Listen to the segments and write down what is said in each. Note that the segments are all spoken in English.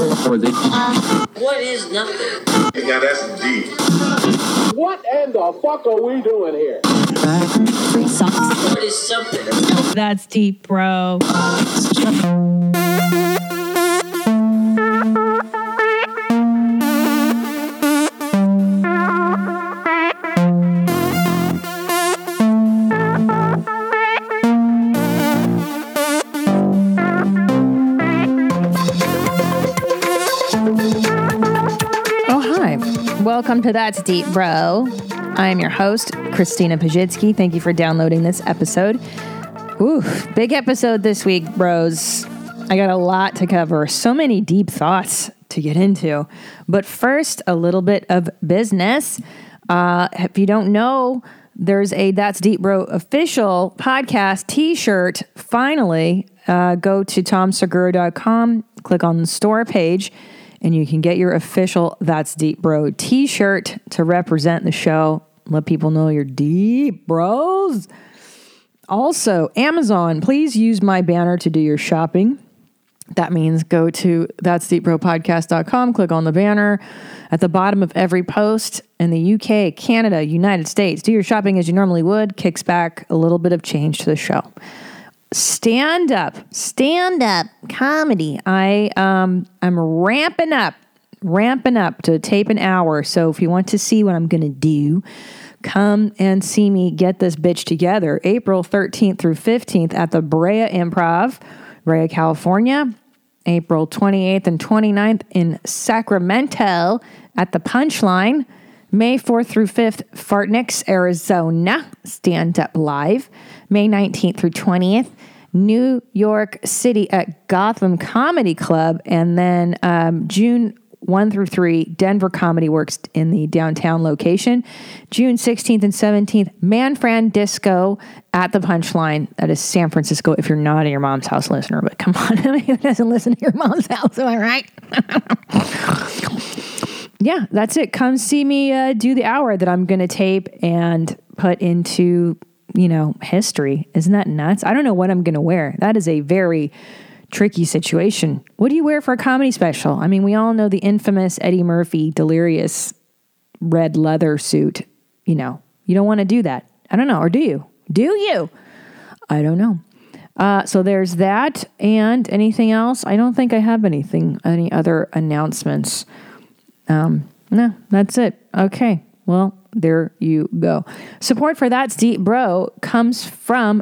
What is nothing? Yeah, that's deep. What in the fuck are we doing here? What is something? That's deep, bro. Welcome to That's Deep, Bro. I am your host, Christina Pajitsky. Thank you for downloading this episode. Ooh, big episode this week, bros. I got a lot to cover. So many deep thoughts to get into. But first, a little bit of business. If you don't know, there's a That's Deep Bro official podcast t-shirt. Finally, go to tomsegura.com, click on the store page, and you can get your official That's Deep Bro t-shirt to represent the show. Let people know you're deep, bros. Also, Amazon, please use my banner to do your shopping. That means go to that'sdeepbropodcast.com, click on the banner at the bottom of every post in the UK, Canada, United States. Do your shopping as you normally would. Kicks back a little bit of change to the show. Stand up comedy. I'm ramping up to tape an hour. So if you want to see what I'm going to do, come and see me get this bitch together. April 13th through 15th at the Brea Improv, Brea, California. April 28th and 29th in Sacramento at the Punchline. May 4th through 5th, Fartnix, Arizona, Stand Up Live. May 19th through 20th, New York City at Gotham Comedy Club. And then June 1 through 3, Denver Comedy Works in the downtown location. June 16th and 17th, Manfran Disco at the Punchline. That is San Francisco if you're not a Your Mom's House listener. But come on, who doesn't listen to Your Mom's House? Am I right? Yeah, that's it. Come see me do the hour that I'm going to tape and put into, history. Isn't that nuts? I don't know what I'm going to wear. That is a very tricky situation. What do you wear for a comedy special? I mean, we all know the infamous Eddie Murphy delirious red leather suit. You don't want to do that. I don't know. Or do you? Do you? I don't know. So there's that. And anything else? I don't think I have any other announcements. No, that's it. Okay. Well, there you go. Support for That's Deep Bro comes from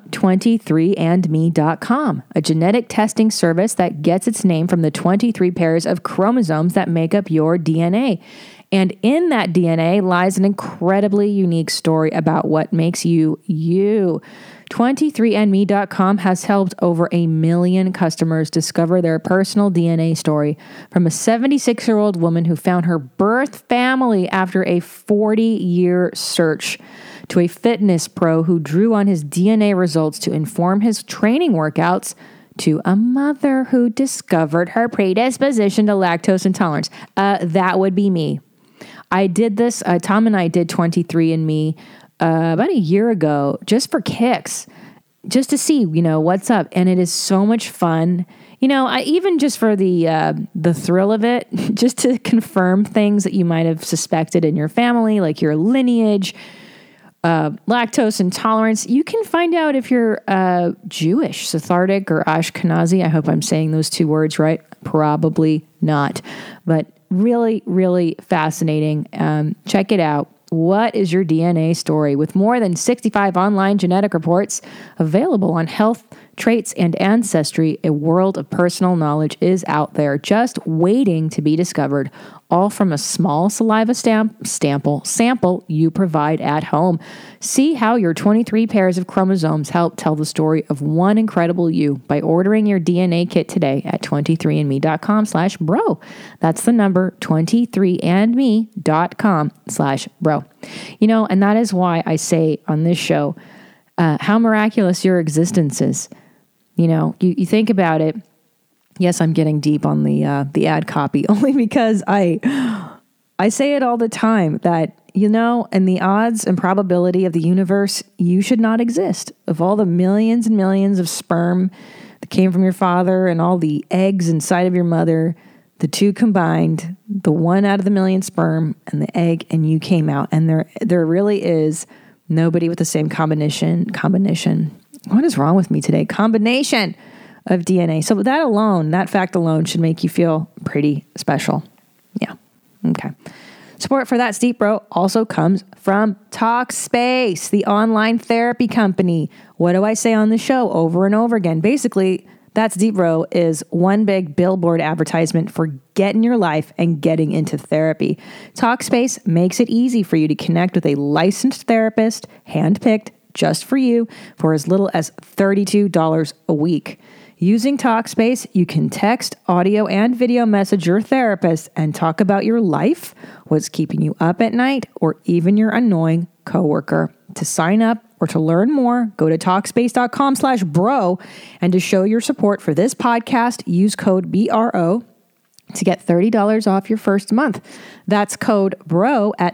23andme.com, a genetic testing service that gets its name from the 23 pairs of chromosomes that make up your DNA. And in that DNA lies an incredibly unique story about what makes you, you. 23andme.com has helped over 1 million customers discover their personal DNA story, from a 76-year-old woman who found her birth family after a 40-year search, to a fitness pro who drew on his DNA results to inform his training workouts, to a mother who discovered her predisposition to lactose intolerance. That would be me. I did this, Tom and I did 23andMe about a year ago, just for kicks, just to see, what's up. And it is so much fun. I even just for the thrill of it, just to confirm things that you might have suspected in your family, like your lineage, lactose intolerance. You can find out if you're Jewish, Sephardic, or Ashkenazi. I hope I'm saying those two words right. Probably not. But really, really fascinating. Check it out. What is your DNA story? With more than 65 online genetic reports available on health, traits, and ancestry, a world of personal knowledge is out there just waiting to be discovered, all from a small saliva sample you provide at home. See how your 23 pairs of chromosomes help tell the story of one incredible you by ordering your DNA kit today at 23andme.com/bro. That's the number, 23andme.com/bro. And that is why I say on this show, how miraculous your existence is. You think about it. Yes, I'm getting deep on the ad copy only because I say it all the time that, and the odds and probability of the universe, you should not exist. Of all the millions and millions of sperm that came from your father and all the eggs inside of your mother, The two combined, the one out of the million sperm and the egg, and you came out. And there really is nobody with the same combination. What is wrong with me today? Combination of DNA. So that fact alone should make you feel pretty special. Yeah. Okay. Support for That's Deep Bro also comes from Talkspace, the online therapy company. What do I say on the show over and over again? Basically, That's Deep Bro is one big billboard advertisement for getting your life and getting into therapy. Talkspace makes it easy for you to connect with a licensed therapist, handpicked just for you, for as little as $32 a week. Using Talkspace, you can text, audio, and video message your therapist and talk about your life, what's keeping you up at night, or even your annoying coworker. To sign up or to learn more, go to Talkspace.com/bro. And to show your support for this podcast, use code BRO to get $30 off your first month. That's code BRO at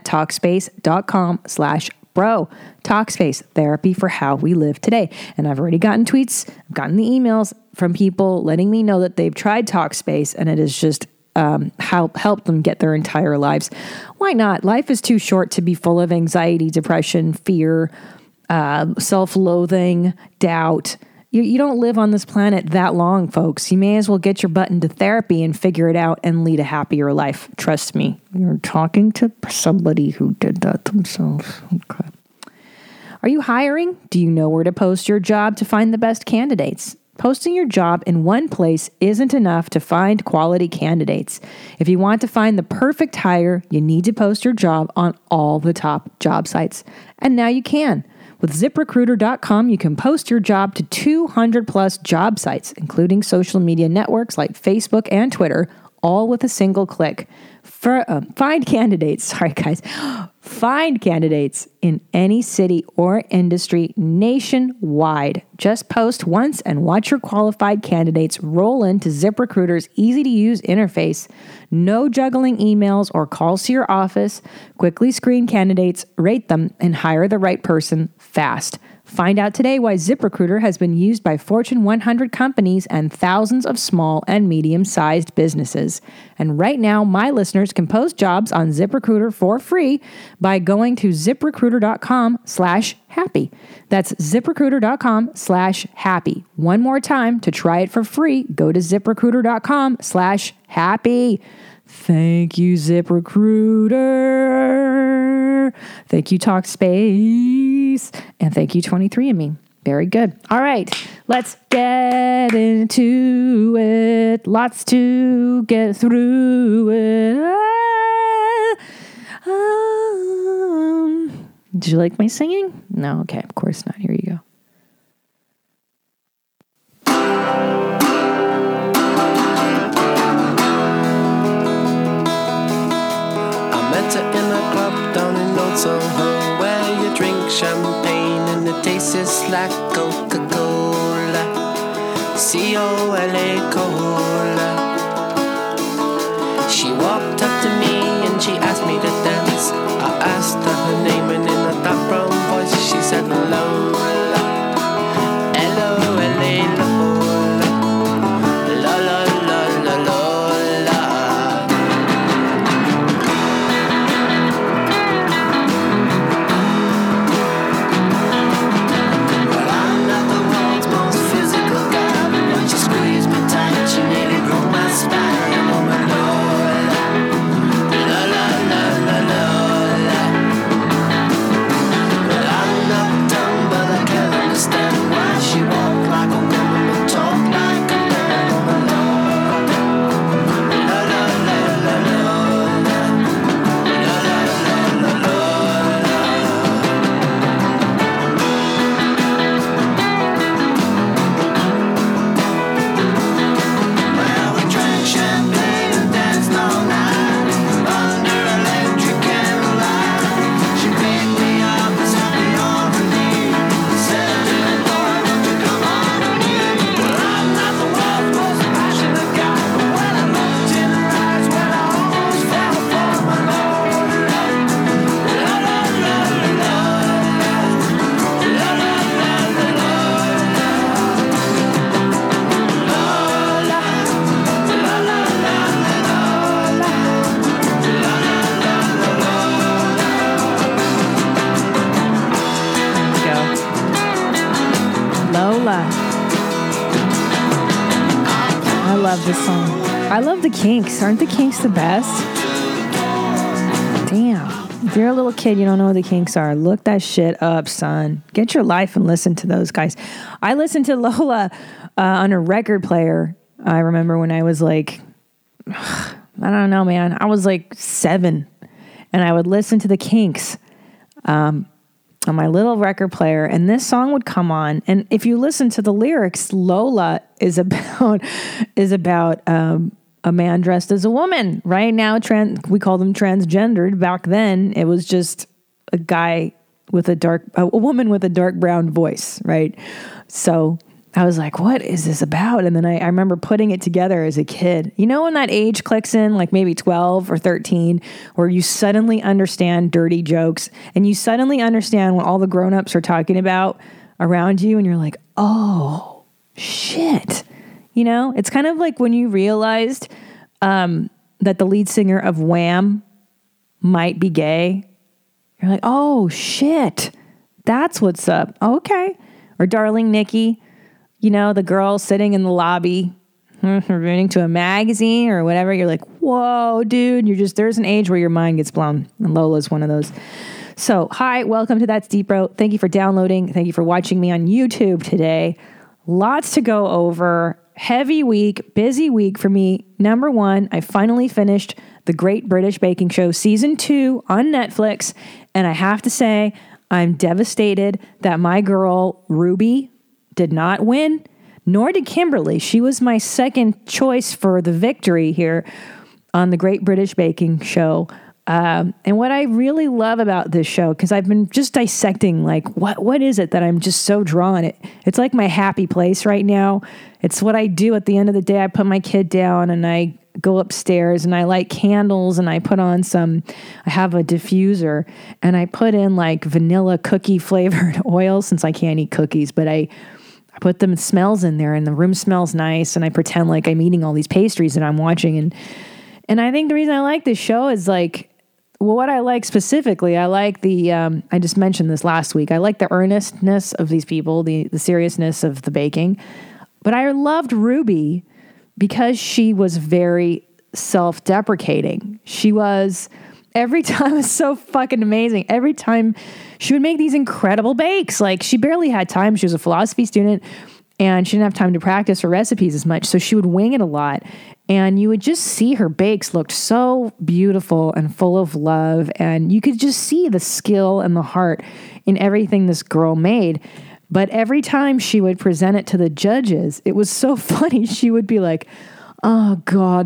Talkspace.com/bro. Talkspace, therapy for how we live today. And I've already gotten tweets, I've gotten the emails from people letting me know that they've tried Talkspace and it has just helped them get their entire lives. Why not? Life is too short to be full of anxiety, depression, fear, self-loathing, doubt. You don't live on this planet that long, folks. You may as well get your butt into therapy and figure it out and lead a happier life. Trust me, you're talking to somebody who did that themselves. Okay. Are you hiring? Do you know where to post your job to find the best candidates? Posting your job in one place isn't enough to find quality candidates. If you want to find the perfect hire, you need to post your job on all the top job sites. And now you can. With ZipRecruiter.com, you can post your job to 200 plus job sites, including social media networks like Facebook and Twitter, all with a single click. Find candidates in any city or industry nationwide. Just post once and watch your qualified candidates roll into ZipRecruiter's easy-to-use interface. No juggling emails or calls to your office. Quickly screen candidates, rate them, and hire the right person fast. Find out today why ZipRecruiter has been used by Fortune 100 companies and thousands of small and medium-sized businesses. And right now, my listeners can post jobs on ZipRecruiter for free by going to ZipRecruiter.com/happy. That's ZipRecruiter.com/happy. One more time, to try it for free, go to ZipRecruiter.com/happy. Thank you, ZipRecruiter. Thank you, Talkspace. And thank you, 23andMe. Very good. All right, let's get into it. Lots to get through it. Did you like my singing? No? Okay, of course not. Here you go. In a club down in Old Soho, where you drink champagne and it tastes like Coca-Cola, C-O-L-A Cola. She walked up to me and she asked me to dance. I asked her her name and in a dark brown voice she said Lola, L-O-L-A Lola, La-la-la-la-la. She nearly broke I love this song. I love the Kinks. Aren't the Kinks the best? Damn. If you're a little kid, you don't know what the Kinks are. Look that shit up, son. Get your life and listen to those guys. I listened to Lola on a record player. I remember when I was like, I don't know, man. I was like 7, and I would listen to the Kinks on my little record player, and this song would come on. And if you listen to the lyrics, Lola is about a man dressed as a woman. Right now, we call them transgendered. Back then, it was just a guy with a woman with a dark brown voice, right? So I was like, what is this about? And then I remember putting it together as a kid. You know when that age clicks in, like maybe 12 or 13, where you suddenly understand dirty jokes and you suddenly understand what all the grown-ups are talking about around you, and you're like, oh, shit. You know, it's kind of like when you realized that the lead singer of Wham might be gay. You're like, oh, shit. That's what's up. Okay. Or Darling Nikki. You know, the girl sitting in the lobby reading to a magazine or whatever. You're like, whoa, dude, there's an age where your mind gets blown. And Lola's one of those. So, hi, welcome to That's Deep, Bro. Thank you for downloading. Thank you for watching me on YouTube today. Lots to go over. Heavy week, busy week for me. Number 1, I finally finished The Great British Baking Show Season 2 on Netflix. And I have to say, I'm devastated that my girl, Ruby, did not win, nor did Kimberly. She was my second choice for the victory here on the Great British Baking Show. And what I really love about this show, because I've been just dissecting, like, what is it that I'm just so drawn? It's like my happy place right now. It's what I do at the end of the day. I put my kid down and I go upstairs and I light candles and I put on I have a diffuser and I put in like vanilla cookie flavored oil, since I can't eat cookies, but I put them smells in there and the room smells nice and I pretend like I'm eating all these pastries that I'm watching. And I think the reason I like this show is like, well, what I like specifically, I like I just mentioned this last week. I like the earnestness of these people, the seriousness of the baking. But I loved Ruby because she was very self-deprecating. She was, every time, it was so fucking amazing. Every time she would make these incredible bakes. Like, she barely had time. She was a philosophy student and she didn't have time to practice her recipes as much. So she would wing it a lot. And you would just see her bakes looked so beautiful and full of love. And you could just see the skill and the heart in everything this girl made. But every time she would present it to the judges, it was so funny. She would be like, oh,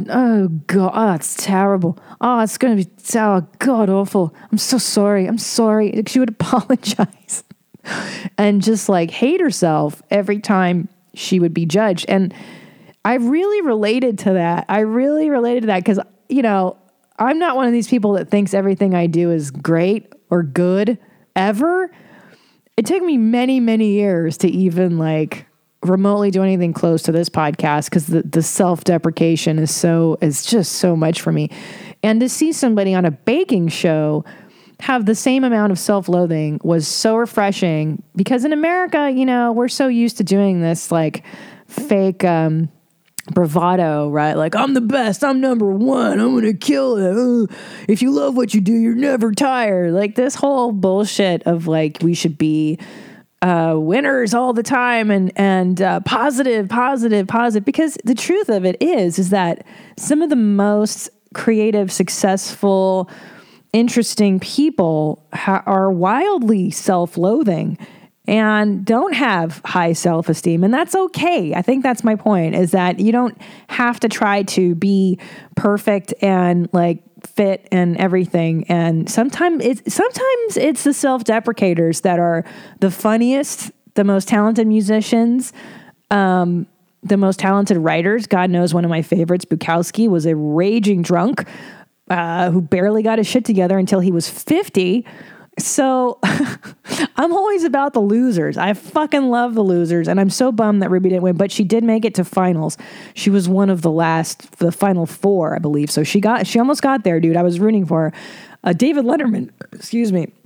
it's terrible. Oh, it's going to be, oh, God, awful. I'm so sorry. I'm sorry. She would apologize and just like hate herself every time she would be judged. And I really related to that. Because, you know, I'm not one of these people that thinks everything I do is great or good ever. It took me many, many years to even like remotely do anything close to this podcast, because the self-deprecation is just so much for me. And to see somebody on a baking show have the same amount of self-loathing was so refreshing, because in America, you know, we're so used to doing this like fake bravado, right? Like, I'm the best, I'm number one, I'm gonna kill it. If you love what you do, you're never tired. Like this whole bullshit of like we should be winners all the time and positive. Because the truth of it is that some of the most creative, successful, interesting people are wildly self-loathing and don't have high self-esteem. And that's okay. I think that's my point, is that you don't have to try to be perfect and like fit and everything. And sometimes it's the self-deprecators that are the funniest, the most talented musicians, the most talented writers. God knows one of my favorites, Bukowski, was a raging drunk who barely got his shit together until he was 50. So I'm always about the losers. I fucking love the losers. And I'm so bummed that Ruby didn't win, but she did make it to finals. She was one of the final four, I believe. So she almost got there, dude. I was rooting for her. David Letterman, excuse me.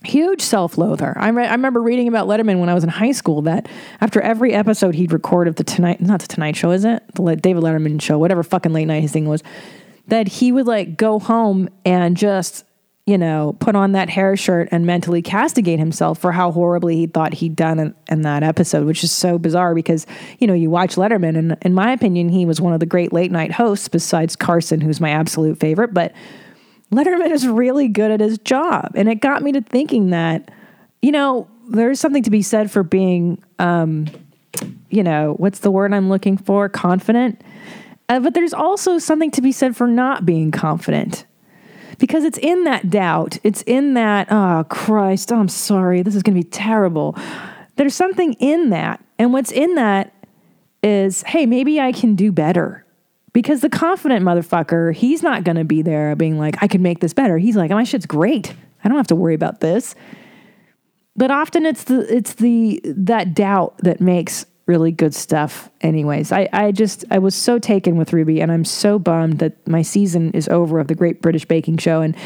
Huge self-loather. I remember reading about Letterman when I was in high school that after every episode he'd record of not the Tonight Show, is it? The David Letterman show, whatever fucking late night his thing was, that he would like go home and just, put on that hair shirt and mentally castigate himself for how horribly he thought he'd done in that episode, which is so bizarre because, you watch Letterman and in my opinion, he was one of the great late night hosts besides Carson, who's my absolute favorite, but Letterman is really good at his job. And it got me to thinking that, there's something to be said for being, what's the word I'm looking for? Confident. But there's also something to be said for not being confident. Because it's in that doubt. It's in that, oh, Christ, I'm sorry. This is going to be terrible. There's something in that. And what's in that is, hey, maybe I can do better. Because the confident motherfucker, he's not going to be there being like, I can make this better. He's like, my shit's great. I don't have to worry about this. But often it's that doubt that makes really good stuff anyways. I was so taken with Ruby, and I'm so bummed that my season is over of the Great British Baking Show. And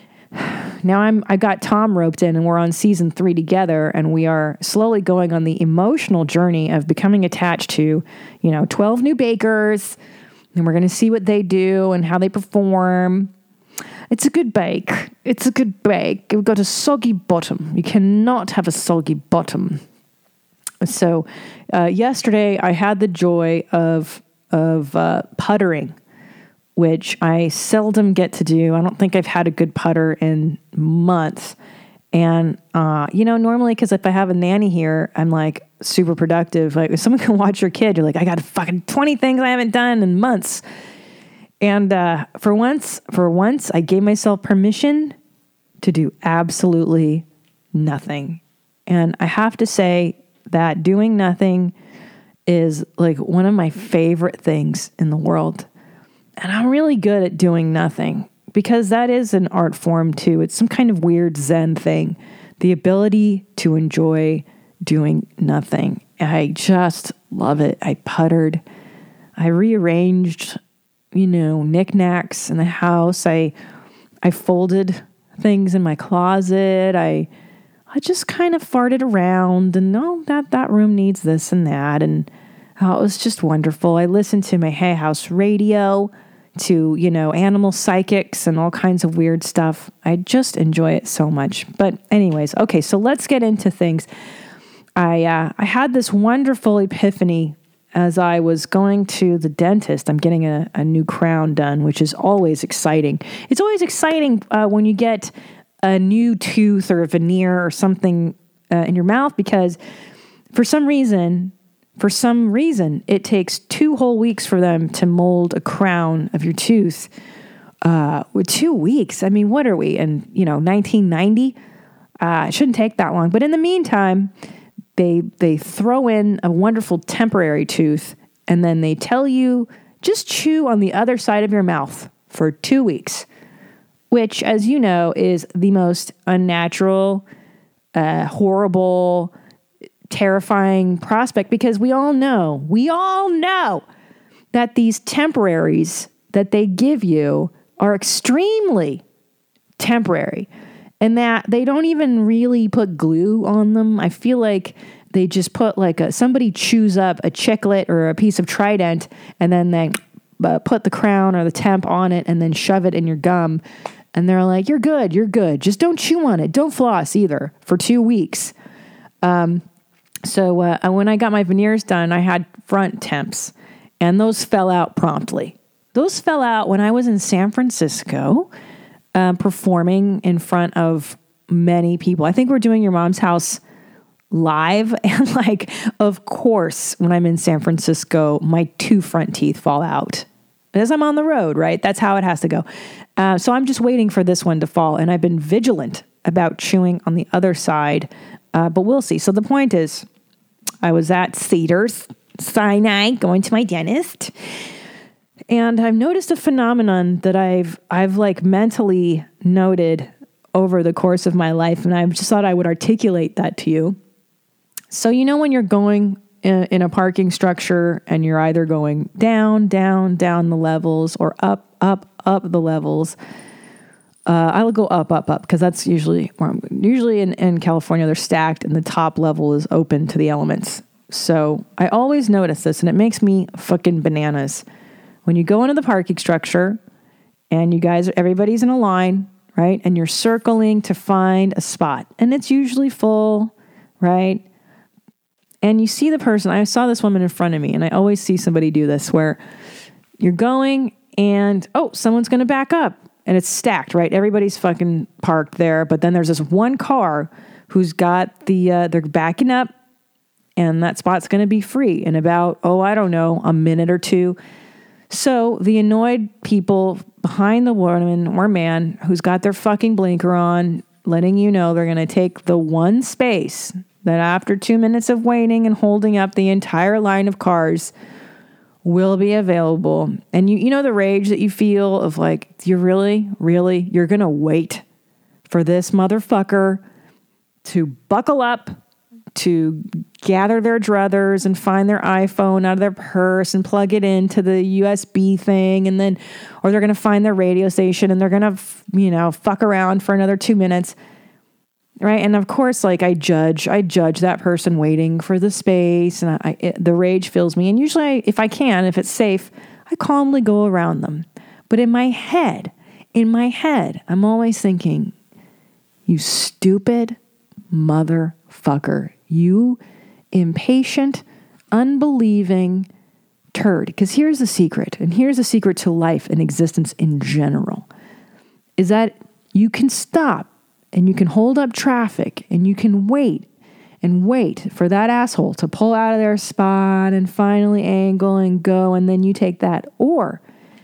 now I got Tom roped in, and we're on season 3 together, and we are slowly going on the emotional journey of becoming attached to, 12 new bakers. And we're going to see what they do and how they perform. It's a good bake. It's a good bake. We've got a soggy bottom. You cannot have a soggy bottom. So yesterday I had the joy of puttering, which I seldom get to do. I don't think I've had a good putter in months. And, normally, because if I have a nanny here, I'm like super productive. Like if someone can watch your kid, you're like, I got fucking 20 things I haven't done in months. And for once, I gave myself permission to do absolutely nothing. And I have to say that doing nothing is like one of my favorite things in the world. And I'm really good at doing nothing. Because that is an art form too. It's some kind of weird Zen thing. The ability to enjoy doing nothing. I just love it. I puttered. I rearranged, knickknacks in the house. I folded things in my closet. I just kind of farted around and that room needs this and that. And it was just wonderful. I listened to my Hay House radio, to, animal psychics and all kinds of weird stuff. I just enjoy it so much. But anyways, okay, so let's get into things. I had this wonderful epiphany as I was going to the dentist. I'm getting a new crown done, which is always exciting. It's always exciting when you get a new tooth or a veneer or something in your mouth because for some reason, it takes 2 whole weeks for them to mold a crown of your tooth. With 2 weeks, I mean, what are we in, 1990? It shouldn't take that long. But in the meantime, they throw in a wonderful temporary tooth, and then they tell you, just chew on the other side of your mouth for 2 weeks, which, as you know, is the most unnatural, horrible, terrifying prospect because we all know that these temporaries that they give you are extremely temporary and that they don't even really put glue on them. I feel like they just put somebody chews up a chiclet or a piece of Trident and then they put the crown or the temp on it and then shove it in your gum. And they're like, you're good. Just don't chew on it. Don't floss either for 2 weeks. So when I got my veneers done, I had front temps, and those fell out promptly. Those fell out when I was in San Francisco, performing in front of many people. I think we're doing Your Mom's House live, and of course, when I'm in San Francisco, my 2 front teeth fall out. As I'm on the road, right? That's how it has to go. So I'm just waiting for this one to fall, and I've been vigilant about chewing on the other side. But we'll see. So the point is, I was at Cedars-Sinai going to my dentist, and I've noticed a phenomenon that I've mentally noted over the course of my life, and I just thought I would articulate that to you. So when you're going in a parking structure and you're either going down the levels or up the levels, I'll go up, because that's usually where usually in California, they're stacked and the top level is open to the elements. So I always notice this, and it makes me fucking bananas. When you go into the parking structure and everybody's in a line, right? And you're circling to find a spot, and it's usually full, right? And you see the person. I saw this woman in front of me, and I always see somebody do this where you're going and, someone's going to back up. And it's stacked, right? Everybody's fucking parked there. But then there's this one car who's got they're backing up, and that spot's going to be free in about, a minute or two. So the annoyed people behind the woman or man who's got their fucking blinker on, letting you know they're going to take the one space that after 2 minutes of waiting and holding up the entire line of cars will be available. And you know the rage that you feel of like, you're going to wait for this motherfucker to buckle up, to gather their druthers and find their iPhone out of their purse and plug it into the USB thing. And then, or they're going to find their radio station and they're going to, fuck around for another 2 minutes. Right. And of course, like I judge that person waiting for the space, and the rage fills me. And usually if it's safe, I calmly go around them. But in my head, I'm always thinking, you stupid motherfucker, you impatient, unbelieving turd. Because here's the secret, and here's the secret to life and existence in general, is that you can stop and you can hold up traffic and you can wait for that asshole to pull out of their spot and finally angle and go, and then you take that. Or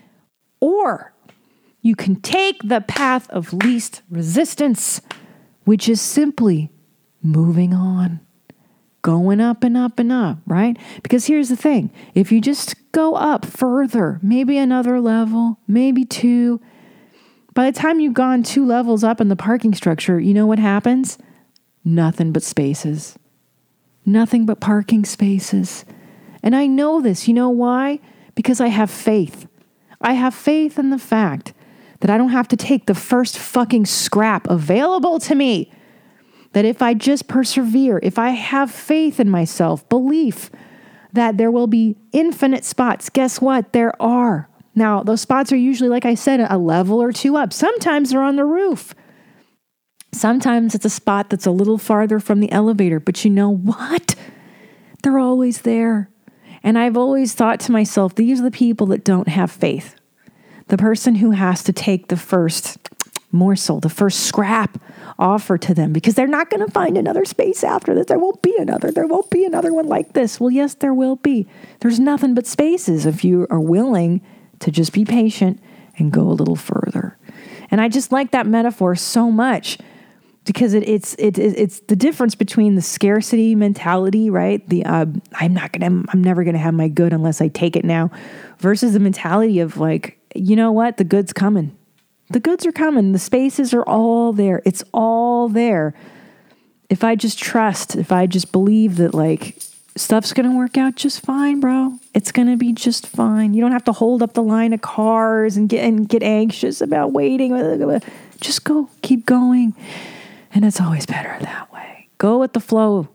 you can take the path of least resistance, which is simply moving on, going up and up and up, right? Because here's the thing. If you just go up further, maybe another level, maybe 2, by the time you've gone 2 levels up in the parking structure, you know what happens? Nothing but spaces. Nothing but parking spaces. And I know this. You know why? Because I have faith. I have faith in the fact that I don't have to take the first fucking scrap available to me. That if I just persevere, if I have faith in myself, belief that there will be infinite spots, guess what? There are. Now, those spots are usually, like I said, a level or 2 up. Sometimes they're on the roof. Sometimes it's a spot that's a little farther from the elevator. But you know what? They're always there. And I've always thought to myself, these are the people that don't have faith. The person who has to take the first morsel, the first scrap offered to them, because they're not going to find another space after this. There won't be another one like this. Well, yes, there will be. There's nothing but spaces if you are willing to just be patient and go a little further. And I just like that metaphor so much, because it's the difference between the scarcity mentality, right? The I'm never gonna have my good unless I take it now, versus the mentality of like, you know what, the good's coming. The goods are coming. The spaces are all there. It's all there. If I just trust, if I just believe that like stuff's going to work out just fine, bro. It's going to be just fine. You don't have to hold up the line of cars and get anxious about waiting. Just keep going. And it's always better that way. Go with the flow.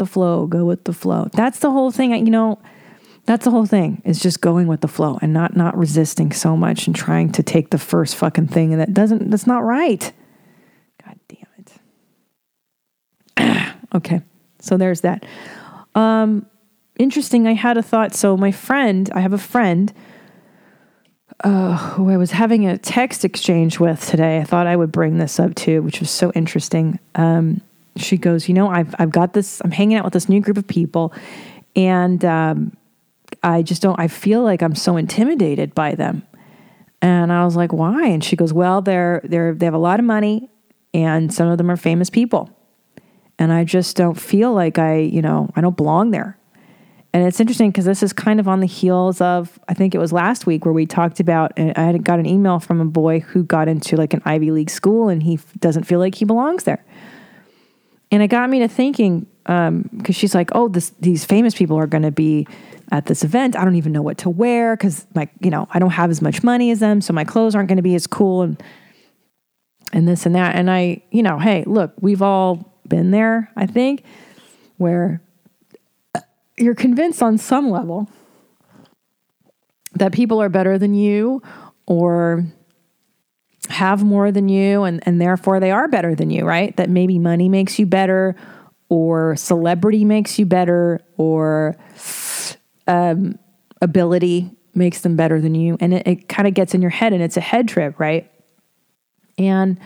That's the whole thing. That's the whole thing, is just going with the flow and not resisting so much and trying to take the first fucking thing that's not right. God damn it. Okay. So there's that. Interesting. I had a thought. So I have a friend, who I was having a text exchange with today. I thought I would bring this up too, which was so interesting. She goes, I've got this, I'm hanging out with this new group of people, and, I feel like I'm so intimidated by them. And I was like, why? And she goes, well, they have a lot of money, and some of them are famous people. And I just don't feel like I don't belong there. And it's interesting because this is kind of on the heels of, I think it was last week where we talked about, I had got an email from a boy who got into like an Ivy League school, and he doesn't feel like he belongs there. And it got me to thinking, because she's like, these famous people are going to be at this event. I don't even know what to wear because I don't have as much money as them, so my clothes aren't going to be as cool. And and this and that. And I, hey, look, we've all been there, I think, where you're convinced on some level that people are better than you or have more than you, and therefore they are better than you, right? That maybe money makes you better, or celebrity makes you better, or ability makes them better than you. And it kind of gets in your head, and it's a head trip, right? And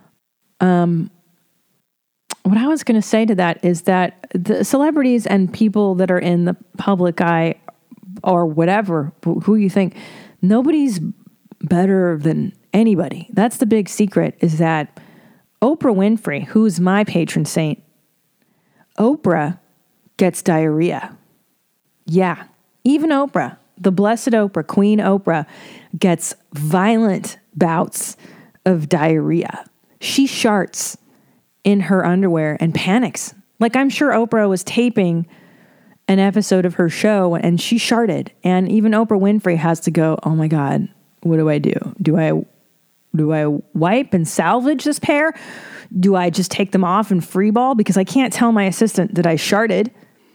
what I was going to say to that is that the celebrities and people that are in the public eye or whatever, who you think, nobody's better than anybody. That's the big secret, is that Oprah Winfrey, who's my patron saint, Oprah gets diarrhea. Yeah. Even Oprah, the blessed Oprah, Queen Oprah, gets violent bouts of diarrhea. She sharts in her underwear and panics. Like, I'm sure Oprah was taping an episode of her show and she sharted. And even Oprah Winfrey has to go, oh my God, what do I do? Do I wipe and salvage this pair? Do I just take them off and free ball? Because I can't tell my assistant that I sharted.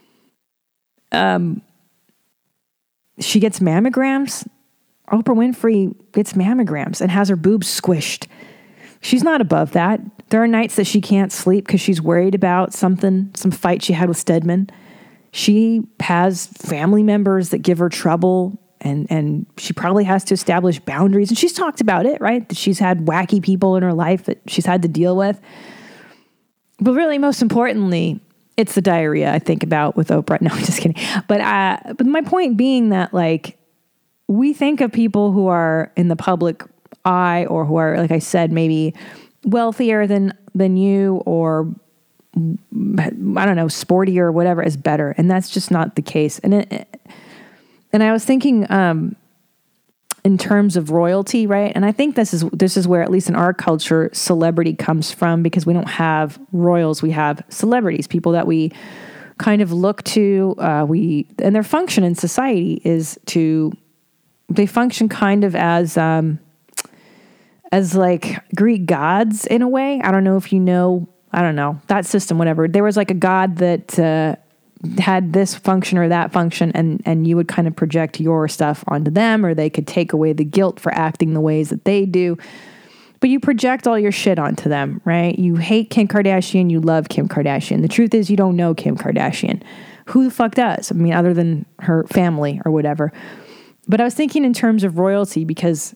She gets mammograms. Oprah Winfrey gets mammograms and has her boobs squished. She's not above that. There are nights that she can't sleep because she's worried about some fight she had with Stedman. She has family members that give her trouble, and she probably has to establish boundaries. And she's talked about it, right? That she's had wacky people in her life that she's had to deal with. But really, most importantly, it's the diarrhea I think about with Oprah. No, I'm just kidding. But my point being that, like, we think of people who are in the public eye, or who are, like I said, maybe wealthier than you, or I don't know, sportier or whatever, as better. And that's just not the case. And I was thinking in terms of royalty, right? And I think this is where, at least in our culture, celebrity comes from, because we don't have royals, we have celebrities, people that we kind of look to. And their function in society is they function kind of as like Greek gods in a way. I don't know if you know, I don't know, that system, whatever. There was like a god that had this function or that function, and you would kind of project your stuff onto them, or they could take away the guilt for acting the ways that they do. But you project all your shit onto them, right? You hate Kim Kardashian, you love Kim Kardashian. The truth is, you don't know Kim Kardashian. Who the fuck does? I mean, other than her family or whatever. But I was thinking in terms of royalty, because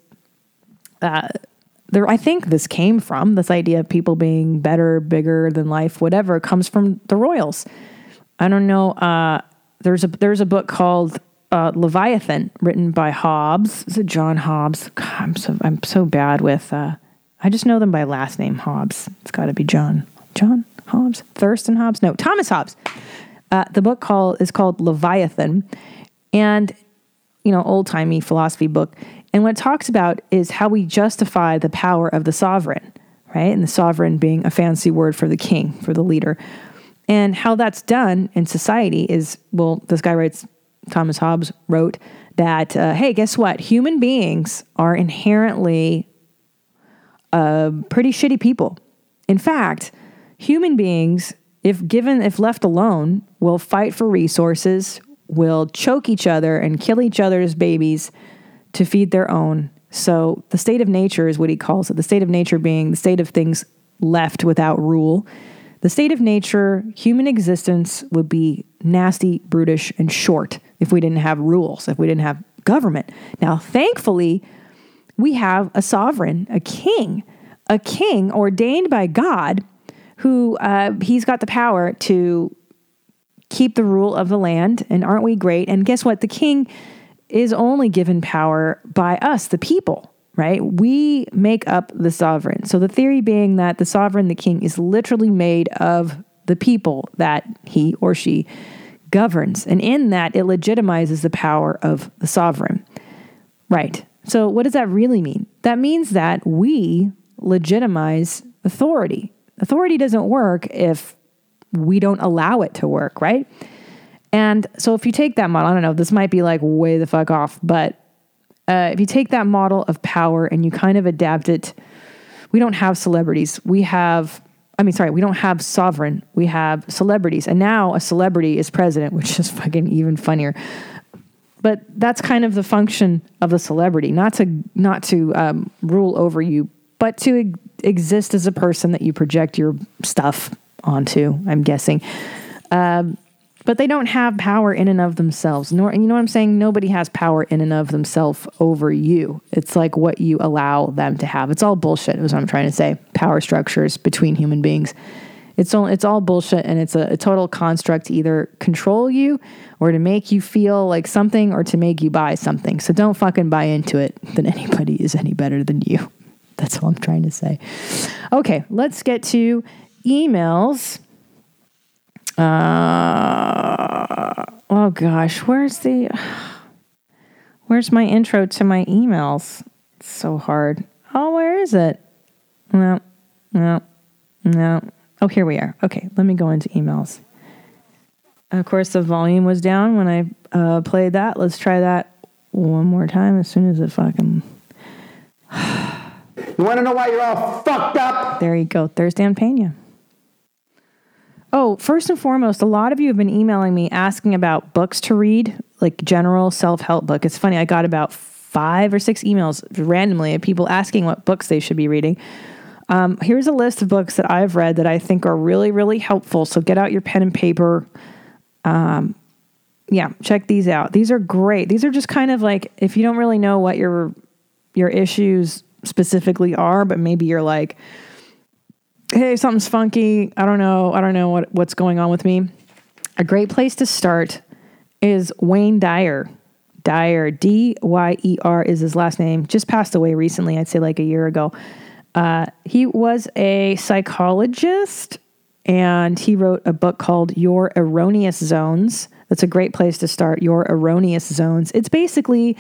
I think this came from this idea of people being better, bigger than life, whatever, comes from the royals. I don't know. There's a book called Leviathan, written by Hobbes. Is it John Hobbes? God, I'm so bad with. I just know them by last name, Hobbes. It's got to be John Hobbes, Thurston Hobbes. No, Thomas Hobbes. The book is called Leviathan, and old timey philosophy book. And what it talks about is how we justify the power of the sovereign, right? And the sovereign being a fancy word for the king, for the leader. And how that's done in society is, well, this guy Thomas Hobbes wrote that, hey, guess what? Human beings are inherently pretty shitty people. In fact, human beings, if left alone, will fight for resources, will choke each other and kill each other's babies to feed their own. So the state of nature is what he calls it. The state of nature being the state of things left without rule. The state of nature, human existence, would be nasty, brutish, and short if we didn't have rules, if we didn't have government. Now, thankfully, we have a sovereign, a king ordained by God, who he's got the power to keep the rule of the land. And aren't we great? And guess what? The king is only given power by us, the people, right? We make up the sovereign. So the theory being that the sovereign, the king, is literally made of the people that he or she governs. And in that, it legitimizes the power of the sovereign. Right. So what does that really mean? That means that we legitimize authority. Authority doesn't work if we don't allow it to work, right? And so if you take that model, I don't know, this might be like way the fuck off, but if you take that model of power and you kind of adapt it, We don't have celebrities. We don't have sovereign. We have celebrities. And now a celebrity is president, which is fucking even funnier. But that's kind of the function of a celebrity, not to rule over you, but to exist as a person that you project your stuff onto, I'm guessing. But they don't have power in and of themselves. You know what I'm saying? Nobody has power in and of themselves over you. It's like what you allow them to have. It's all bullshit, is what I'm trying to say. Power structures between human beings. It's all bullshit, and it's a total construct to either control you or to make you feel like something or to make you buy something. So don't fucking buy into it that anybody is any better than you. That's all I'm trying to say. Okay, let's get to emails. Oh gosh, where's my intro to my emails? It's so hard. Oh, where is it? No. Oh, here we are. Okay, let me go into emails. Of course, the volume was down when I played that. Let's try that one more time as soon as it fucking... You want to know why you're all fucked up? There you go. There's Dan Pena. Oh, first and foremost, a lot of you have been emailing me asking about books to read, like general self-help book. It's funny, I got about 5 or 6 emails randomly of people asking what books they should be reading. Here's a list of books that I've read that I think are really, really helpful. So get out your pen and paper. Check these out. These are great. These are just kind of like, if you don't really know what your issues specifically are, but maybe you're like, hey, something's funky. I don't know what's going on with me. A great place to start is Wayne Dyer. Dyer, D-Y-E-R is his last name. Just passed away recently, I'd say like a year ago. He was a psychologist, and he wrote a book called Your Erroneous Zones. That's a great place to start, Your Erroneous Zones. It's basically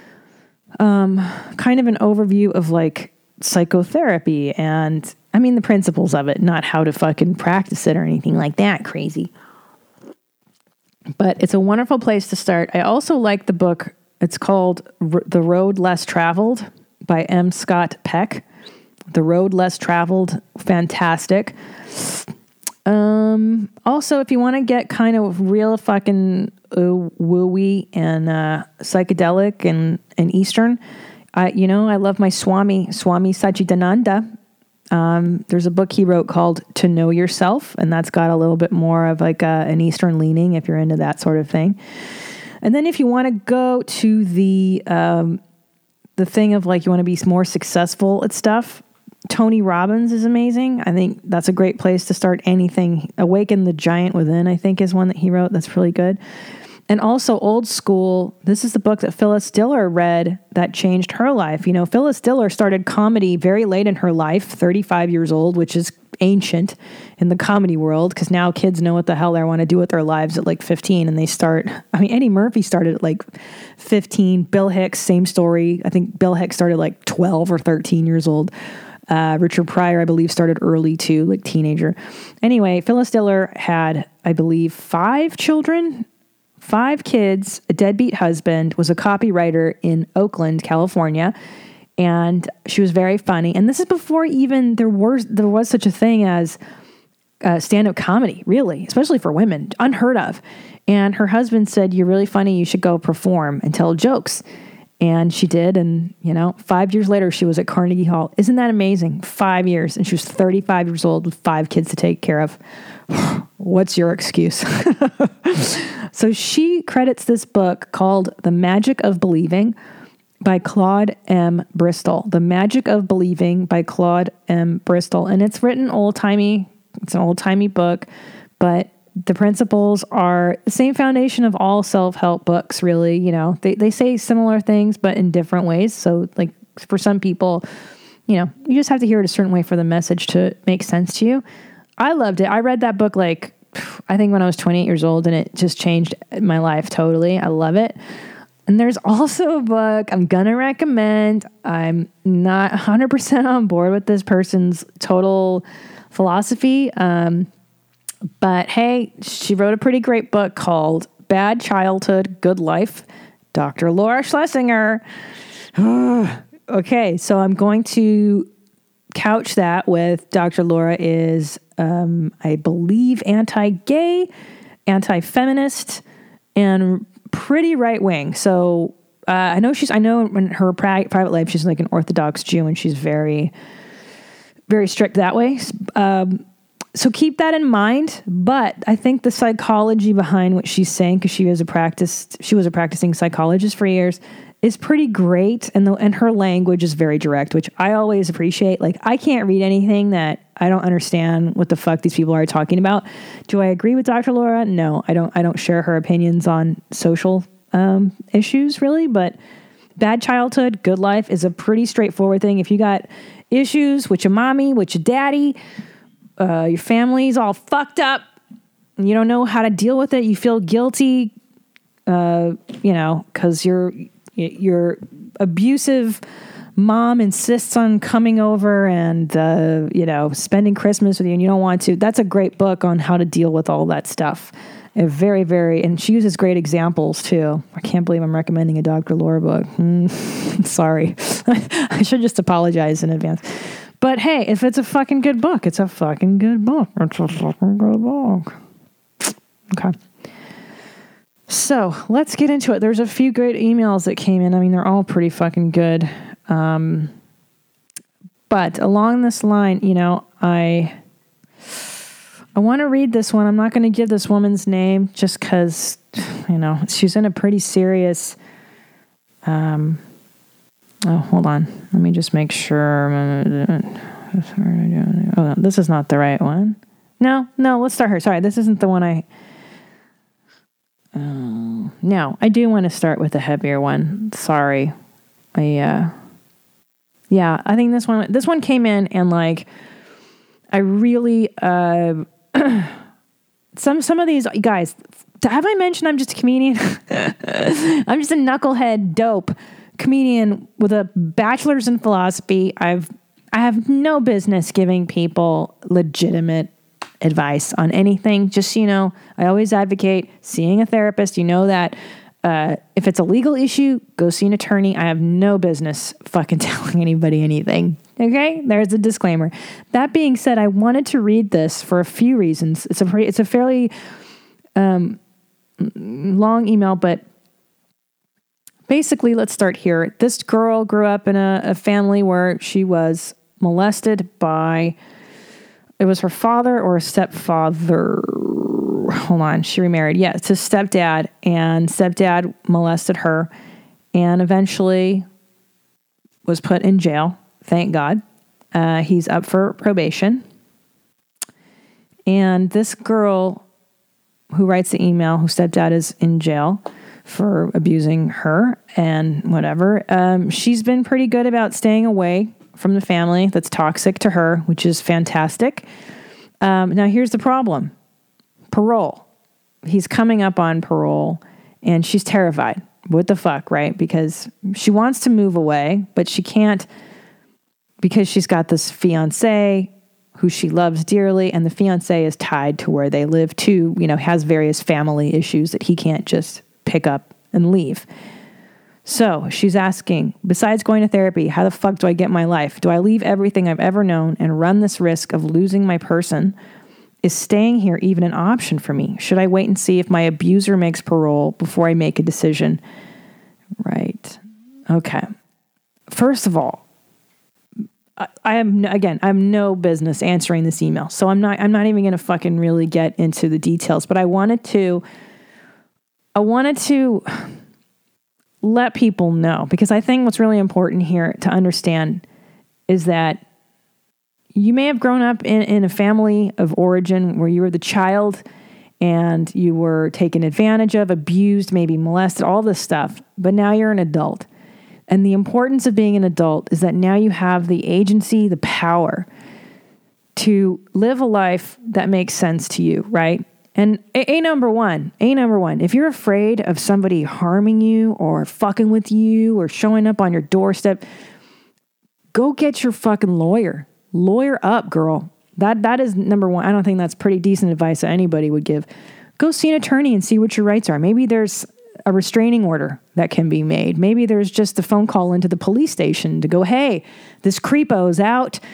kind of an overview of like psychotherapy and the principles of it, not how to fucking practice it or anything like that crazy. But it's a wonderful place to start. I also like the book. It's called The Road Less Traveled by M. Scott Peck. The Road Less Traveled, fantastic. Also, if you want to get kind of real fucking woo-wee and psychedelic and Eastern, I love my Swami Satchidananda. There's a book he wrote called To Know Yourself, and that's got a little bit more of like an Eastern leaning if you're into that sort of thing. And then if you want to go to the thing of like you want to be more successful at stuff, Tony Robbins is amazing. I think that's a great place to start anything. Awaken the Giant Within, I think, is one that he wrote that's really good. And also old school, this is the book that Phyllis Diller read that changed her life. Phyllis Diller started comedy very late in her life, 35 years old, which is ancient in the comedy world because now kids know what the hell they want to do with their lives at like 15 and they start. Eddie Murphy started at like 15. Bill Hicks, same story. I think Bill Hicks started like 12 or 13 years old. Richard Pryor, I believe, started early too, like teenager. Anyway, Phyllis Diller had, I believe, 5 children, 5 kids, a deadbeat husband, was a copywriter in Oakland, California, and she was very funny. And this is before even there was such a thing as stand-up comedy, really, especially for women, unheard of. And her husband said, "You're really funny. You should go perform and tell jokes." And she did. And, 5 years later, she was at Carnegie Hall. Isn't that amazing? 5 years. And she was 35 years old with 5 kids to take care of. What's your excuse? So she credits this book called The Magic of Believing by Claude M. Bristol. The Magic of Believing by Claude M. Bristol. And it's written old-timey. It's an old-timey book, but the principles are the same foundation of all self-help books, really. They say similar things, but in different ways. So like for some people, you just have to hear it a certain way for the message to make sense to you. I loved it. I read that book I think when I was 28 years old, and it just changed my life totally. I love it. And there's also a book I'm going to recommend. I'm not 100% on board with this person's total philosophy. But hey, she wrote a pretty great book called Bad Childhood, Good Life, Dr. Laura Schlesinger. Okay, so I'm going to couch that with Dr. Laura is, I believe, anti-gay, anti-feminist, and pretty right-wing. So I know in her private life, she's like an Orthodox Jew, and she's very, very strict that way. So keep that in mind. But I think the psychology behind what she's saying, because she was a practicing psychologist for years, is pretty great. And her language is very direct, which I always appreciate. Like, I can't read anything that I don't understand what the fuck these people are talking about. Do I agree with Dr. Laura? No, I don't share her opinions on social issues, really. But bad childhood, good life is a pretty straightforward thing. If you got issues with your mommy, with your daddy, your family's all fucked up, and you don't know how to deal with it, you feel guilty, because your abusive mom insists on coming over and, spending Christmas with you, and you don't want to. That's a great book on how to deal with all that stuff. Very, very, and she uses great examples too. I can't believe I'm recommending a Dr. Laura book. Sorry. I should just apologize in advance. But hey, if it's a fucking good book, it's a fucking good book. It's a fucking good book. Okay. So let's get into it. There's a few good emails that came in. I mean, they're all pretty fucking good. But along this line, I want to read this one. I'm not going to give this woman's name just because, she's in a pretty serious... hold on. Let me just make sure. Oh, this is not the right one. No, let's start her. Sorry, this isn't the one no, I do want to start with a heavier one. Sorry. I think this one came in and like, I really, some of these guys, have I mentioned I'm just a comedian? I'm just a knucklehead dope comedian with a bachelor's in philosophy. I have no business giving people legitimate advice on anything. Just, I always advocate seeing a therapist. You know that if it's a legal issue, go see an attorney. I have no business fucking telling anybody anything. Okay? There's a disclaimer. That being said, I wanted to read this for a few reasons. It's a fairly long email, but basically, let's start here. This girl grew up in a family where she was molested by, it was her father or stepfather. Hold on, she remarried. Yeah, it's his stepdad, and stepdad molested her and eventually was put in jail. Thank God. He's up for probation. And this girl who writes the email, whose stepdad is in jail for abusing her and whatever, she's been pretty good about staying away from the family that's toxic to her, which is fantastic. Now, here's the problem. Parole. He's coming up on parole, and she's terrified. What the fuck, right? Because she wants to move away, but she can't because she's got this fiancé who she loves dearly, and the fiancé is tied to where they live too, has various family issues that he can't just pick up and leave. So she's asking, besides going to therapy, how the fuck do I get my life? Do I leave everything I've ever known and run this risk of losing my person? Is staying here even an option for me? Should I wait and see if my abuser makes parole before I make a decision? Right. Okay. First of all, I have no business answering this email. So I'm not even going to fucking really get into the details, but I wanted to let people know, because I think what's really important here to understand is that you may have grown up in a family of origin where you were the child and you were taken advantage of, abused, maybe molested, all this stuff, but now you're an adult. And the importance of being an adult is that now you have the agency, the power to live a life that makes sense to you, right? And A number one, if you're afraid of somebody harming you or fucking with you or showing up on your doorstep, go get your fucking lawyer. Lawyer up, girl. That is number one. I don't think that's pretty decent advice that anybody would give. Go see an attorney and see what your rights are. Maybe there's a restraining order that can be made. Maybe there's just a phone call into the police station to go, hey, this creepo is out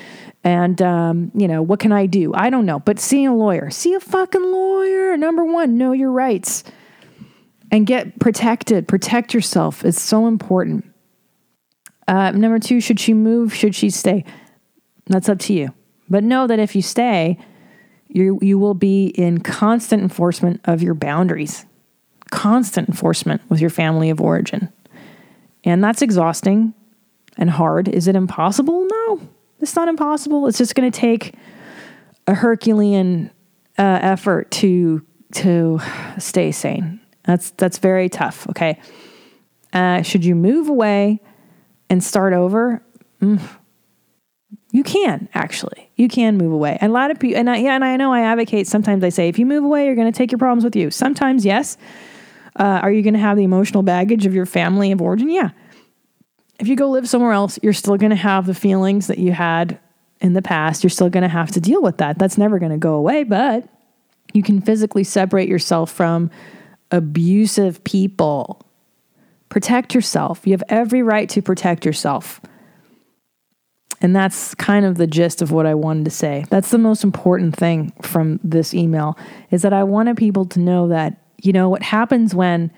And, what can I do? I don't know. But see a lawyer. See a fucking lawyer. Number one, know your rights. And get protected. Protect yourself. It's so important. Number two, should she move? Should she stay? That's up to you. But know that if you stay, you will be in constant enforcement of your boundaries. Constant enforcement with your family of origin. And that's exhausting and hard. Is it impossible? No. It's not impossible. It's just going to take a Herculean effort to stay sane. That's very tough. Okay. Should you move away and start over? You can actually. You can move away. And a lot of people, and I know I advocate. Sometimes I say, if you move away, you're going to take your problems with you. Sometimes, yes. Are you going to have the emotional baggage of your family of origin? Yeah. If you go live somewhere else, you're still going to have the feelings that you had in the past. You're still going to have to deal with that. That's never going to go away, but you can physically separate yourself from abusive people. Protect yourself. You have every right to protect yourself. And that's kind of the gist of what I wanted to say. That's the most important thing from this email, is that I wanted people to know that, what happens when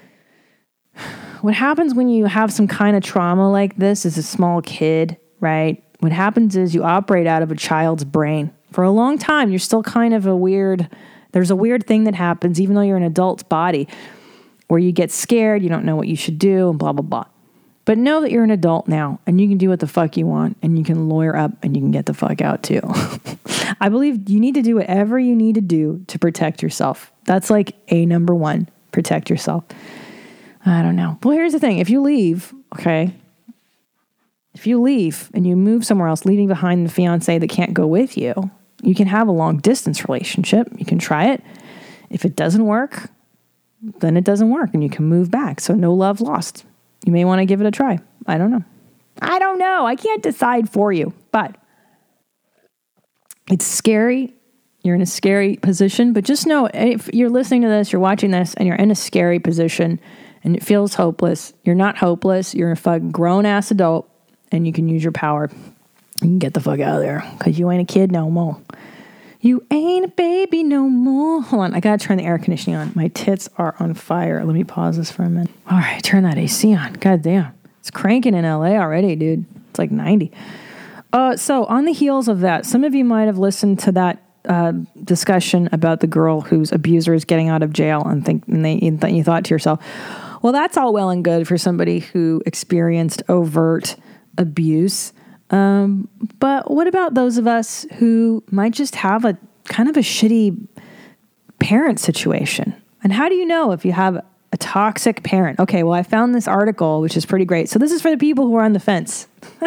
you have some kind of trauma like this as a small kid, right? What happens is you operate out of a child's brain. For a long time, you're still kind of there's a weird thing that happens, even though you're an adult's body, where you get scared, you don't know what you should do, and blah, blah, blah. But know that you're an adult now, and you can do what the fuck you want, and you can lawyer up, and you can get the fuck out too. I believe you need to do whatever you need to do to protect yourself. That's like number one, protect yourself. I don't know. Well, here's the thing. If you leave, okay, if you leave and you move somewhere else, leaving behind the fiance that can't go with you, you can have a long distance relationship. You can try it. If it doesn't work, then it doesn't work and you can move back. So no love lost. You may want to give it a try. I don't know. I can't decide for you, but it's scary. You're in a scary position, but just know if you're listening to this, you're watching this, and you're in a scary position and it feels hopeless, you're not hopeless. You're a fucking grown-ass adult and you can use your power. You can get the fuck out of there because you ain't a kid no more. You ain't a baby no more. Hold on, I gotta turn the air conditioning on. My tits are on fire. Let me pause this for a minute. All right, turn that AC on. God damn. It's cranking in LA already, dude. It's like 90. So on the heels of that, some of you might have listened to that discussion about the girl whose abuser is getting out of jail and you thought to yourself, well, that's all well and good for somebody who experienced overt abuse. But what about those of us who might just have a kind of a shitty parent situation? And how do you know if you have a toxic parent? Okay, well, I found this article, which is pretty great. So this is for the people who are on the fence.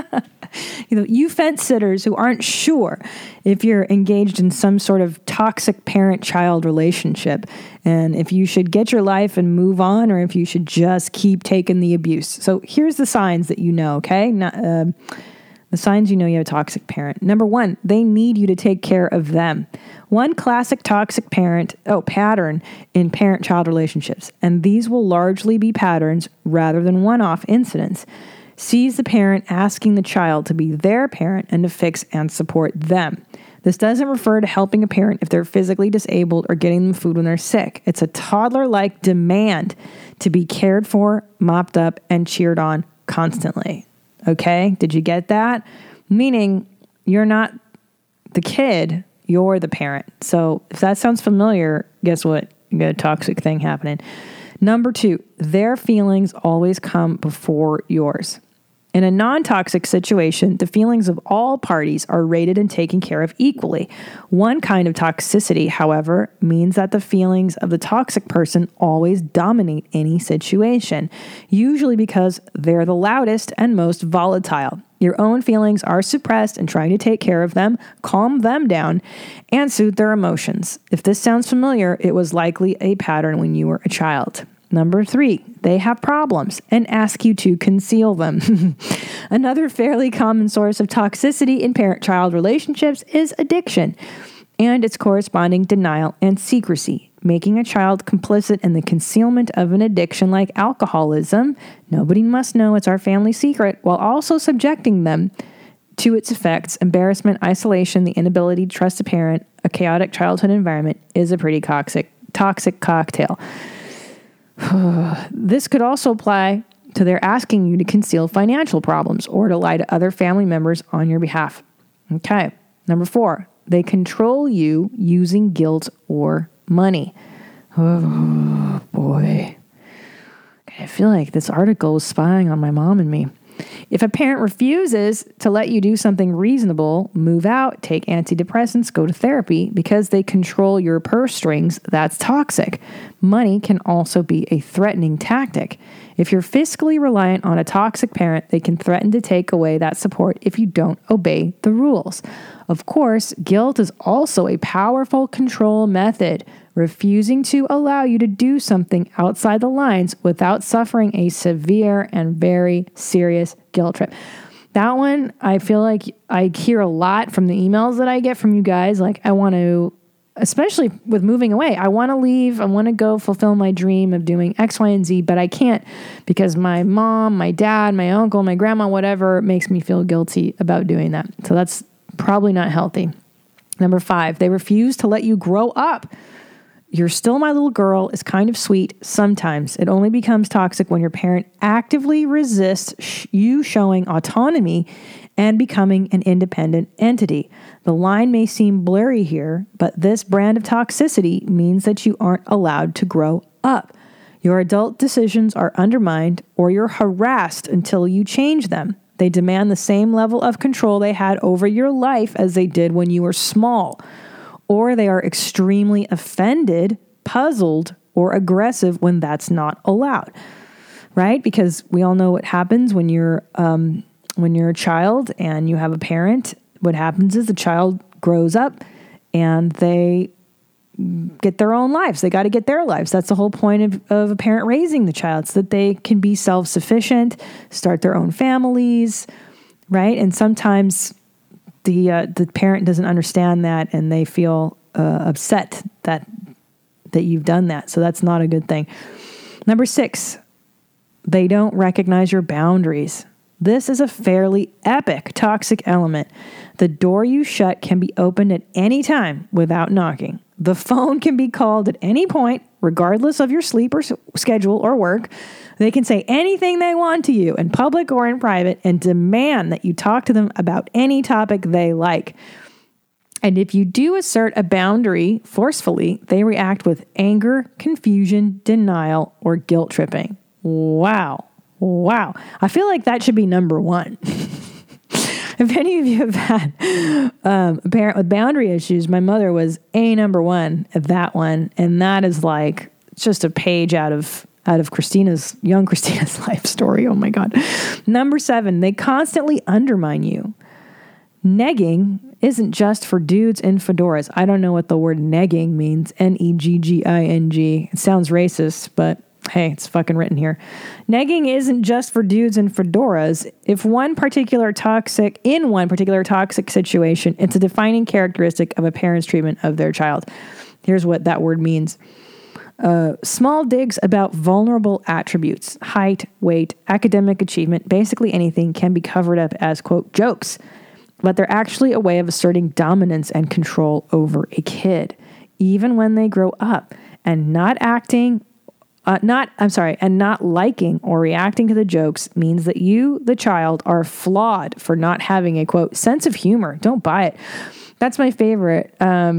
You fence sitters who aren't sure if you're engaged in some sort of toxic parent-child relationship and if you should get your life and move on or if you should just keep taking the abuse. So here's the signs that you know, okay? The signs you know you have a toxic parent. Number one, they need you to take care of them. One classic toxic pattern in parent-child relationships, and these will largely be patterns rather than one-off incidents, sees the parent asking the child to be their parent and to fix and support them. This doesn't refer to helping a parent if they're physically disabled or getting them food when they're sick. It's a toddler-like demand to be cared for, mopped up, and cheered on constantly. Okay? Did you get that? Meaning, you're not the kid, you're the parent. So if that sounds familiar, guess what? You got a toxic thing happening. Number two, their feelings always come before yours. In a non-toxic situation, the feelings of all parties are rated and taken care of equally. One kind of toxicity, however, means that the feelings of the toxic person always dominate any situation, usually because they're the loudest and most volatile. Your own feelings are suppressed and trying to take care of them, calm them down, and soothe their emotions. If this sounds familiar, it was likely a pattern when you were a child. Number three, they have problems and ask you to conceal them. Another fairly common source of toxicity in parent-child relationships is addiction and its corresponding denial and secrecy, making a child complicit in the concealment of an addiction like alcoholism. Nobody must know it's our family secret, while also subjecting them to its effects, embarrassment, isolation, the inability to trust a parent, a chaotic childhood environment is a pretty toxic cocktail. This could also apply to their asking you to conceal financial problems or to lie to other family members on your behalf. Okay. Number 4, they control you using guilt or money. Oh, boy. I feel like this article was spying on my mom and me. If a parent refuses to let you do something reasonable, move out, take antidepressants, go to therapy, because they control your purse strings, that's toxic. Money can also be a threatening tactic. If you're fiscally reliant on a toxic parent, they can threaten to take away that support if you don't obey the rules. Of course, guilt is also a powerful control method, refusing to allow you to do something outside the lines without suffering a severe and very serious guilt trip. That one, I feel like I hear a lot from the emails that I get from you guys. Like, I want to, especially with moving away, I want to leave. I want to go fulfill my dream of doing X, Y, and Z, but I can't because my mom, my dad, my uncle, my grandma, whatever, makes me feel guilty about doing that. So that's probably not healthy. Number 5, they refuse to let you grow up. You're still my little girl is kind of sweet sometimes. It only becomes toxic when your parent actively resists you showing autonomy and becoming an independent entity. The line may seem blurry here, but this brand of toxicity means that you aren't allowed to grow up. Your adult decisions are undermined or you're harassed until you change them. They demand the same level of control they had over your life as they did when you were small. Or they are extremely offended, puzzled, or aggressive when that's not allowed, right? Because we all know what happens when you're a child and you have a parent. What happens is the child grows up and they get their own lives. They got to get their lives. That's the whole point of a parent raising the child, so that they can be self-sufficient, start their own families, right? And sometimes the parent doesn't understand that and they feel upset that you've done that. So that's not a good thing. Number 6, they don't recognize your boundaries. This is a fairly epic toxic element. The door you shut can be opened at any time without knocking. The phone can be called at any point, regardless of your sleep or schedule or work. They can say anything they want to you in public or in private and demand that you talk to them about any topic they like. And if you do assert a boundary forcefully, they react with anger, confusion, denial, or guilt tripping. Wow. I feel like that should be number 1. If any of you have had a parent with boundary issues, my mother was number 1 at that one. And that is like just a page out of Christina's life story. Oh my God. Number 7, they constantly undermine you. Negging isn't just for dudes in fedoras. I don't know what the word negging means. Negging. It sounds racist, but hey, it's fucking written here. Negging isn't just for dudes in fedoras. In one particular toxic situation, it's a defining characteristic of a parent's treatment of their child. Here's what that word means. Small digs about vulnerable attributes, height, weight, academic achievement, basically anything can be covered up as, quote, jokes, but they're actually a way of asserting dominance and control over a kid, even when they grow up, and not liking or reacting to the jokes means that you, the child, are flawed for not having a, quote, sense of humor. Don't buy it. That's my favorite.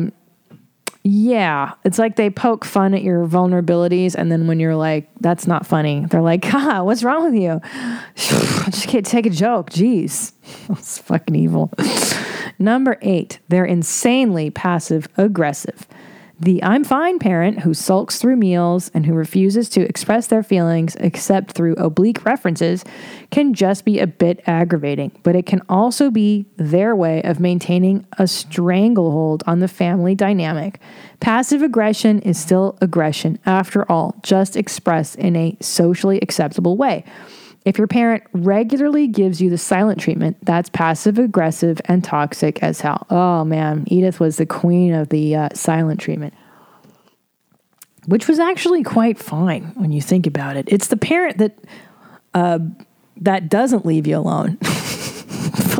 Yeah, it's like they poke fun at your vulnerabilities, and then when you're like, that's not funny, they're like, what's wrong with you? I just can't take a joke. Jeez. That's fucking evil. Number 8, they're insanely passive aggressive. The I'm fine parent who sulks through meals and who refuses to express their feelings except through oblique references can just be a bit aggravating, but it can also be their way of maintaining a stranglehold on the family dynamic. Passive aggression is still aggression after all, just expressed in a socially acceptable way. If your parent regularly gives you the silent treatment, that's passive aggressive and toxic as hell. Oh man, Edith was the queen of the silent treatment, which was actually quite fine when you think about it. It's the parent that doesn't leave you alone. Fuck.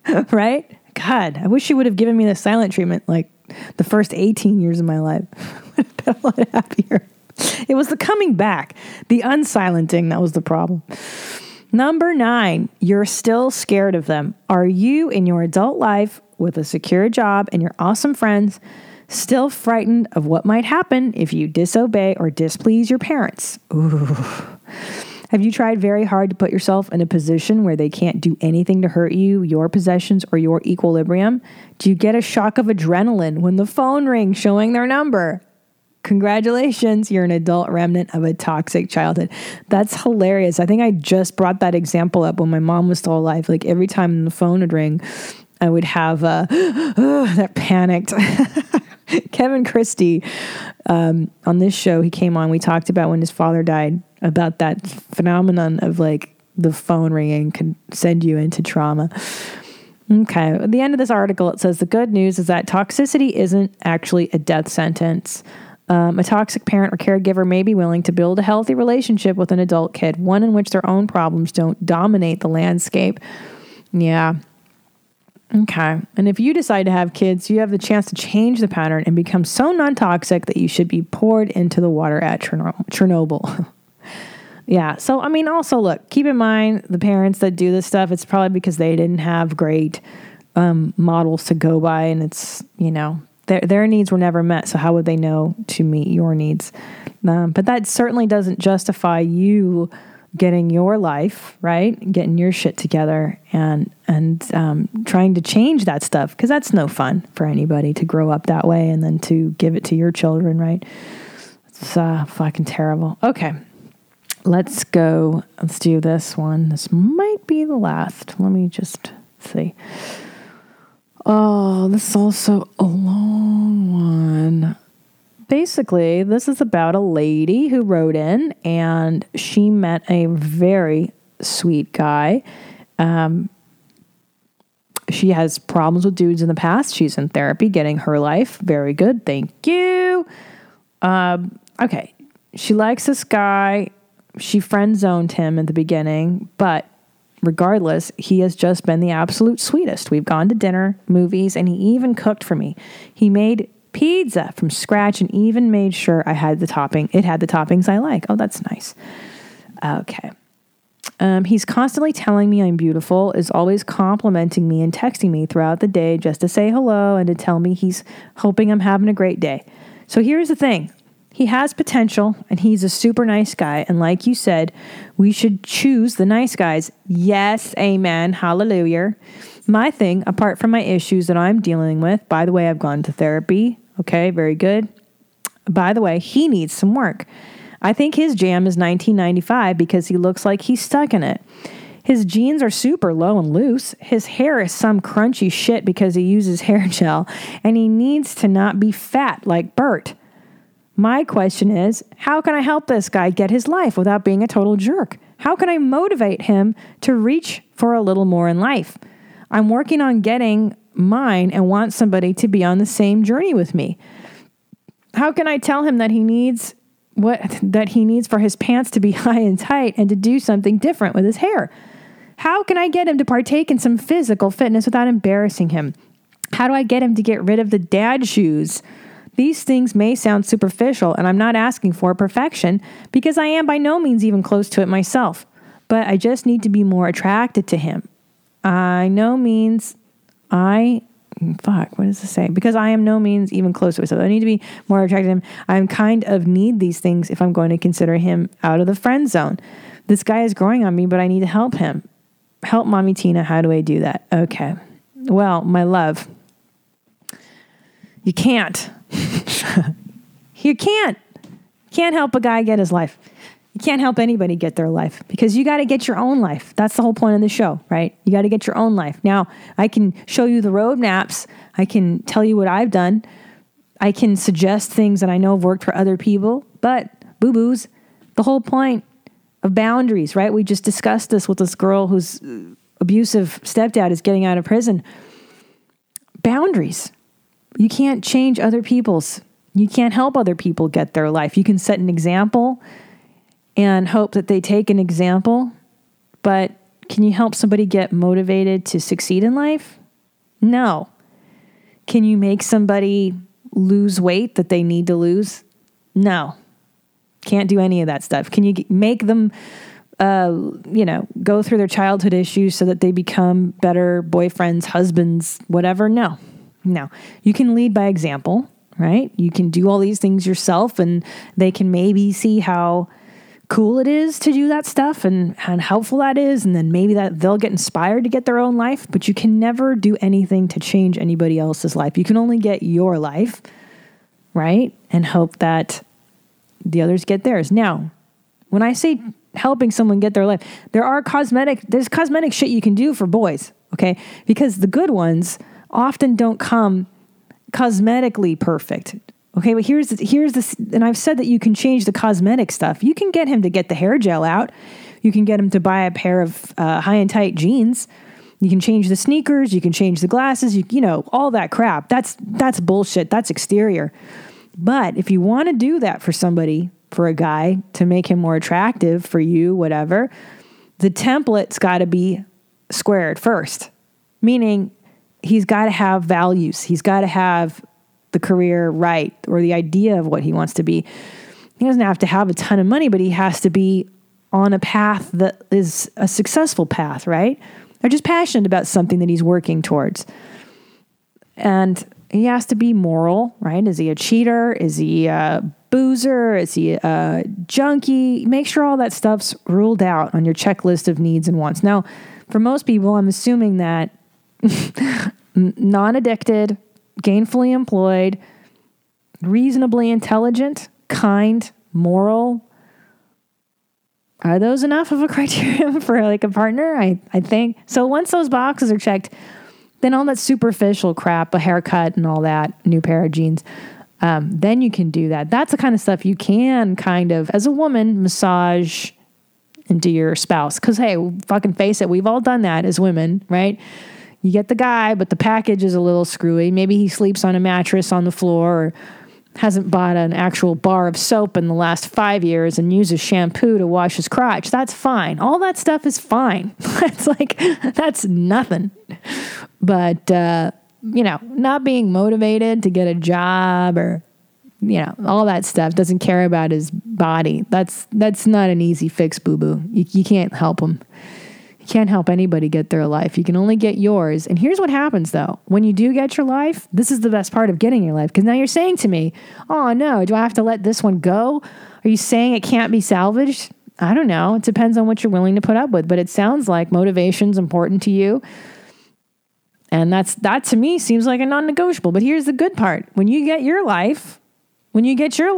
Right? God, I wish you would have given me the silent treatment like the first 18 years of my life. I would have been a lot happier. It was the coming back, the unsilenting that was the problem. Number 9, you're still scared of them. Are you in your adult life with a secure job and your awesome friends still frightened of what might happen if you disobey or displease your parents? Ooh. Have you tried very hard to put yourself in a position where they can't do anything to hurt you, your possessions, or your equilibrium? Do you get a shock of adrenaline when the phone rings showing their number? Congratulations, you're an adult remnant of a toxic childhood. That's hilarious. I think I just brought that example up when my mom was still alive. Like every time the phone would ring, I would have that panicked. Kevin Christie, on this show, he came on. We talked about when his father died, about that phenomenon of like the phone ringing can send you into trauma. Okay. At the end of this article, it says the good news is that toxicity isn't actually a death sentence. A toxic parent or caregiver may be willing to build a healthy relationship with an adult kid, one in which their own problems don't dominate the landscape. Yeah. Okay. And if you decide to have kids, you have the chance to change the pattern and become so non-toxic that you should be poured into the water at Chernobyl. Yeah. So, I mean, also look, keep in mind the parents that do this stuff, it's probably because they didn't have great models to go by, and it's, you know, their needs were never met. So how would they know to meet your needs? But that certainly doesn't justify you getting your life, right? Getting your shit together and trying to change that stuff, because that's no fun for anybody to grow up that way and then to give it to your children, right? It's fucking terrible. Okay. Let's go. Let's do this one. This might be the last. Let me just see. Oh, this is also a long one. Basically, this is about a lady who wrote in, and she met a very sweet guy. She has problems with dudes in the past. She's in therapy, getting her life. Very good. Thank you. Okay. She likes this guy. She friend zoned him at the beginning, but regardless, he has just been the absolute sweetest. We've gone to dinner, movies, and he even cooked for me. He made pizza from scratch and even made sure it had the toppings I like. Oh, that's nice. Okay. He's constantly telling me I'm beautiful, is always complimenting me and texting me throughout the day just to say hello and to tell me he's hoping I'm having a great day. So here's the thing. He has potential, and he's a super nice guy. And like you said, we should choose the nice guys. Yes, amen, hallelujah. My thing, apart from my issues that I'm dealing with, by the way, I've gone to therapy. Okay, very good. By the way, he needs some work. I think his jam is 1995 because he looks like he's stuck in it. His jeans are super low and loose. His hair is some crunchy shit because he uses hair gel. And he needs to not be fat like Bert. My question is, how can I help this guy get his life without being a total jerk? How can I motivate him to reach for a little more in life? I'm working on getting mine and want somebody to be on the same journey with me. How can I tell him that he needs for his pants to be high and tight and to do something different with his hair? How can I get him to partake in some physical fitness without embarrassing him? How do I get him to get rid of the dad shoes? These things may sound superficial, and I'm not asking for perfection because I am by no means even close to it myself. But I just need to be more attracted to him. Because I am no means even close to it. So I need to be more attracted to him. I kind of need these things if I'm going to consider him out of the friend zone. This guy is growing on me, but I need to help him. Help Mommy Tina. How do I do that? Okay. Well, my love, you can't. You can't help a guy get his life. You can't help anybody get their life because you got to get your own life. That's the whole point of the show, right? You got to get your own life. Now, I can show you the roadmaps. I can tell you what I've done. I can suggest things that I know have worked for other people, but boo-boos, the whole point of boundaries, right? We just discussed this with this girl whose abusive stepdad is getting out of prison. Boundaries. You can't change other people's. You can't help other people get their life. You can set an example and hope that they take an example, but Can you help somebody get motivated to succeed in life? No. Can you make somebody lose weight that they need to lose? No. Can't do any of that stuff. Can you make them, go through their childhood issues so that they become better boyfriends, husbands, whatever? No. You can lead by example, right? You can do all these things yourself, and they can maybe see how cool it is to do that stuff and helpful that is. And then maybe that they'll get inspired to get their own life, but you can never do anything to change anybody else's life. You can only get your life, right? And hope that the others get theirs. Now, when I say helping someone get their life, there's cosmetic shit you can do for boys, okay? Because the good ones often don't come cosmetically perfect. Okay, but here's this, and I've said that you can change the cosmetic stuff. You can get him to get the hair gel out. You can get him to buy a pair of high and tight jeans. You can change the sneakers. You can change the glasses. You know, all that crap. That's bullshit. That's exterior. But if you want to do that for somebody, for a guy, to make him more attractive for you, whatever, the template's got to be squared first. Meaning, he's got to have values. He's got to have the career right, or the idea of what he wants to be. He doesn't have to have a ton of money, but he has to be on a path that is a successful path, right? Or just passionate about something that he's working towards. And he has to be moral, right? Is he a cheater? Is he a boozer? Is he a junkie? Make sure all that stuff's ruled out on your checklist of needs and wants. Now, for most people, I'm assuming that non-addicted, gainfully employed, reasonably intelligent, kind, moral. Are those enough of a criteria for like a partner? I think. So once those boxes are checked, then all that superficial crap, a haircut and all that, new pair of jeans, then you can do that. That's the kind of stuff you can kind of, as a woman, massage into your spouse. Because, hey, fucking face it, we've all done that as women, right? You get the guy, but the package is a little screwy. Maybe he sleeps on a mattress on the floor, or hasn't bought an actual bar of soap in the last 5 years and uses shampoo to wash his crotch. That's fine. All that stuff is fine. That's nothing. But, not being motivated to get a job, or, all that stuff, doesn't care about his body. That's not an easy fix, boo-boo. You can't help him. You can't help anybody get their life. You can only get yours. And here's what happens, though. When you do get your life, this is the best part of getting your life. Because now you're saying to me, oh, no, do I have to let this one go? Are you saying it can't be salvaged? I don't know. It depends on what you're willing to put up with. But it sounds like motivation's important to you. And that to me seems like a non-negotiable. But here's the good part. When you get your life, you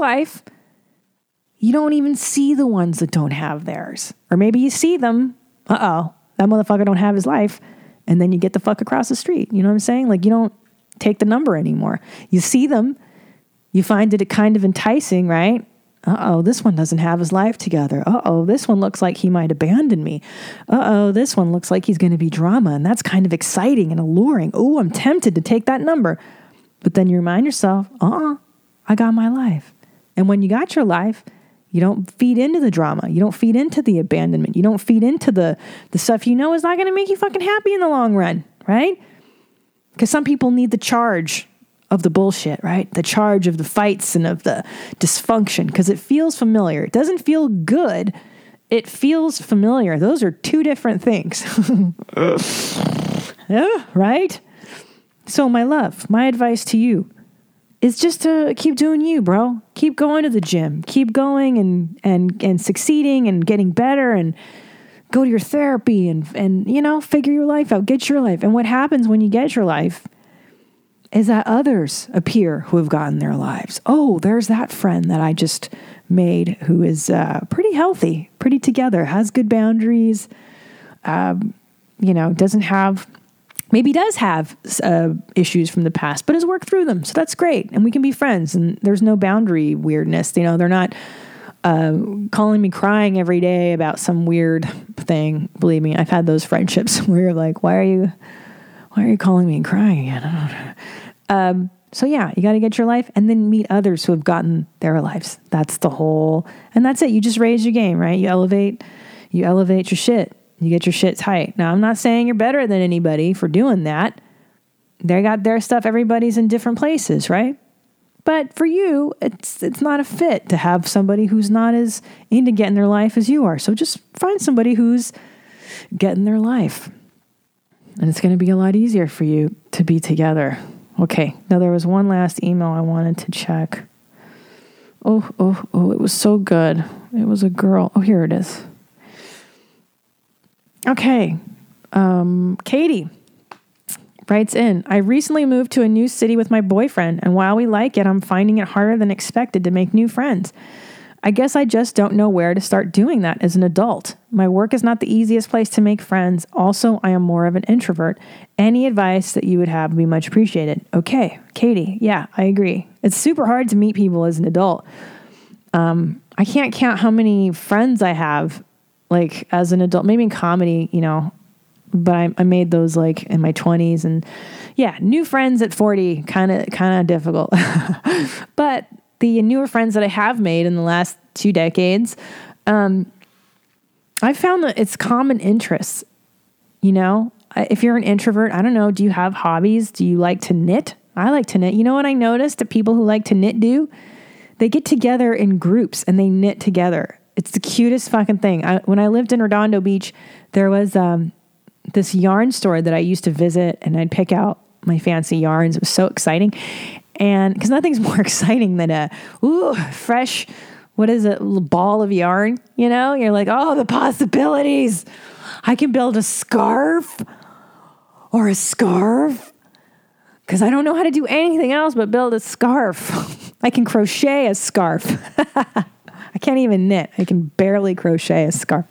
don't even see the ones that don't have theirs. Or maybe you see them. Uh-oh, that motherfucker don't have his life. And then you get the fuck across the street. You know what I'm saying? Like, you don't take the number anymore. You see them. You find it kind of enticing, right? Uh-oh, this one doesn't have his life together. Uh-oh, this one looks like he might abandon me. Uh-oh, this one looks like he's going to be drama. And that's kind of exciting and alluring. Oh, I'm tempted to take that number. But then you remind yourself, I got my life. And when you got your life, you don't feed into the drama. You don't feed into the abandonment. You don't feed into the stuff is not going to make you fucking happy in the long run, right? Because some people need the charge of the bullshit, right? The charge of the fights and of the dysfunction, because it feels familiar. It doesn't feel good. It feels familiar. Those are two different things. Yeah, right? So my love, my advice to you is just to keep doing you, bro. Keep going to the gym. Keep going and succeeding and getting better, and go to your therapy and figure your life out. Get your life. And what happens when you get your life is that others appear who have gotten their lives. Oh, there's that friend that I just made who is pretty healthy, pretty together, has good boundaries, doesn't have... Maybe does have issues from the past, but has worked through them. So that's great. And we can be friends, and there's no boundary weirdness. They're not calling me crying every day about some weird thing. Believe me, I've had those friendships where you're like, why are you calling me and crying again? I don't know. So yeah, you got to get your life and then meet others who have gotten their lives. That's the whole, and that's it. You just raise your game, right? You elevate your shit. You get your shit tight. Now, I'm not saying you're better than anybody for doing that. They got their stuff. Everybody's in different places, right? But for you, it's not a fit to have somebody who's not as into getting their life as you are. So just find somebody who's getting their life. And it's going to be a lot easier for you to be together. Okay, now there was one last email I wanted to check. Oh, it was so good. It was a girl. Oh, here it is. Okay, Katie writes in, I recently moved to a new city with my boyfriend, and while we like it, I'm finding it harder than expected to make new friends. I guess I just don't know where to start doing that as an adult. My work is not the easiest place to make friends. Also, I am more of an introvert. Any advice that you would have would be much appreciated. Okay, Katie, yeah, I agree. It's super hard to meet people as an adult. I can't count how many friends I have, like, as an adult, maybe in comedy, but I made those like in my 20s, and yeah, new friends at 40, kind of difficult. But the newer friends that I have made in the last 2 decades, I found that it's common interests. If you're an introvert, I don't know, do you have hobbies? Do you like to knit? I like to knit. You know what I noticed that people who like to knit do? They get together in groups and they knit together. It's the cutest fucking thing. When I lived in Redondo Beach, there was this yarn store that I used to visit, and I'd pick out my fancy yarns. It was so exciting. And because nothing's more exciting than a fresh, ball of yarn, You're like, oh, the possibilities. I can build a scarf or a scarf because I don't know how to do anything else but build a scarf. I can crochet a scarf. I can't even knit. I can barely crochet a scarf.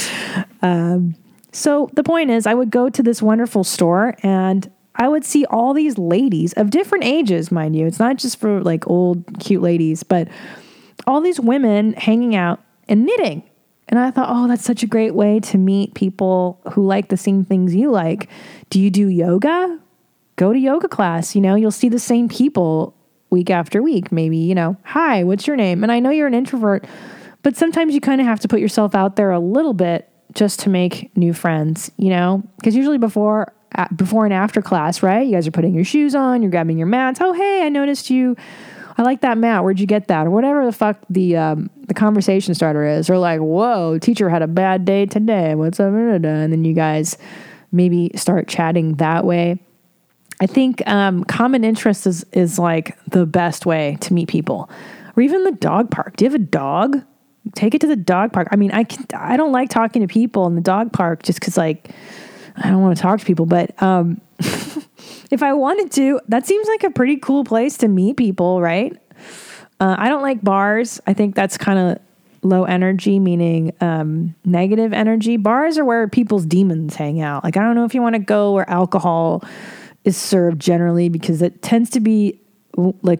So the point is, I would go to this wonderful store and I would see all these ladies of different ages, mind you. It's not just for like old, cute ladies, but all these women hanging out and knitting. And I thought, oh, that's such a great way to meet people who like the same things you like. Do you do yoga? Go to yoga class. You'll see the same people week after week. Maybe, hi, what's your name? And I know you're an introvert, but sometimes you kind of have to put yourself out there a little bit just to make new friends, because usually before and after class, right? You guys are putting your shoes on, you're grabbing your mats. Oh, hey, I noticed you. I like that mat. Where'd you get that? Or whatever the fuck the conversation starter is. Or like, whoa, teacher had a bad day today. What's up? And then you guys maybe start chatting that way. I think common interest is like the best way to meet people. Or even the dog park. Do you have a dog? Take it to the dog park. I mean, I don't like talking to people in the dog park just because, like, I don't want to talk to people. But if I wanted to, that seems like a pretty cool place to meet people, right? I don't like bars. I think that's kind of low energy, meaning negative energy. Bars are where people's demons hang out. Like, I don't know if you want to go where alcohol is served generally, because it tends to be like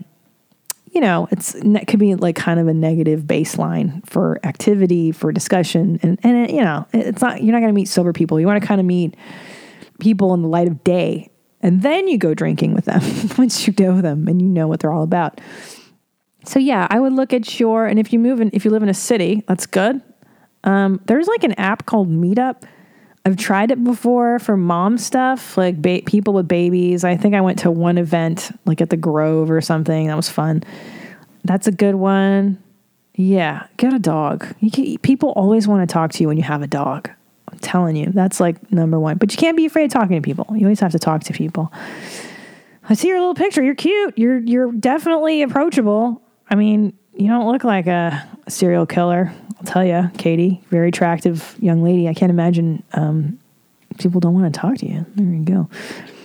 it could be like kind of a negative baseline for activity, for discussion. And it's not, you're not going to meet sober people. You want to kind of meet people in the light of day, and then you go drinking with them once you know them and you know what they're all about. So yeah, I would look at and if you live in a city, that's good. There's like an app called Meetup. I've tried it before for mom stuff, like people with babies. I think I went to one event like at the Grove or something. That was fun. That's a good one. Yeah, get a dog. People always want to talk to you when you have a dog. I'm telling you, that's like number one. But you can't be afraid of talking to people. You always have to talk to people. I see your little picture. You're cute. You're definitely approachable. I mean, you don't look like a serial killer. I'll tell you, Katie, very attractive young lady. I can't imagine people don't want to talk to you. There you go.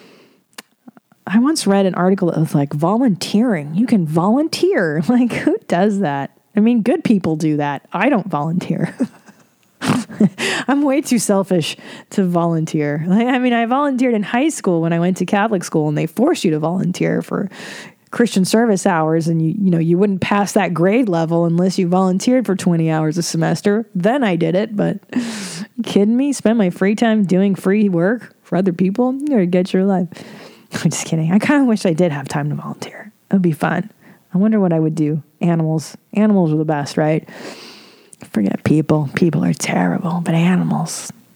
I once read an article that was like, volunteering. You can volunteer. Like, who does that? I mean, good people do that. I don't volunteer. I'm way too selfish to volunteer. I volunteered in high school when I went to Catholic school, and they forced you to volunteer for Christian service hours, and you wouldn't pass that grade level unless you volunteered for 20 hours a semester. Then I did it, but you kidding me? Spend my free time doing free work for other people? You gotta get your life. I'm just kidding. I kind of wish I did have time to volunteer. It would be fun. I wonder what I would do. Animals are the best, right? Forget people. People are terrible, but animals,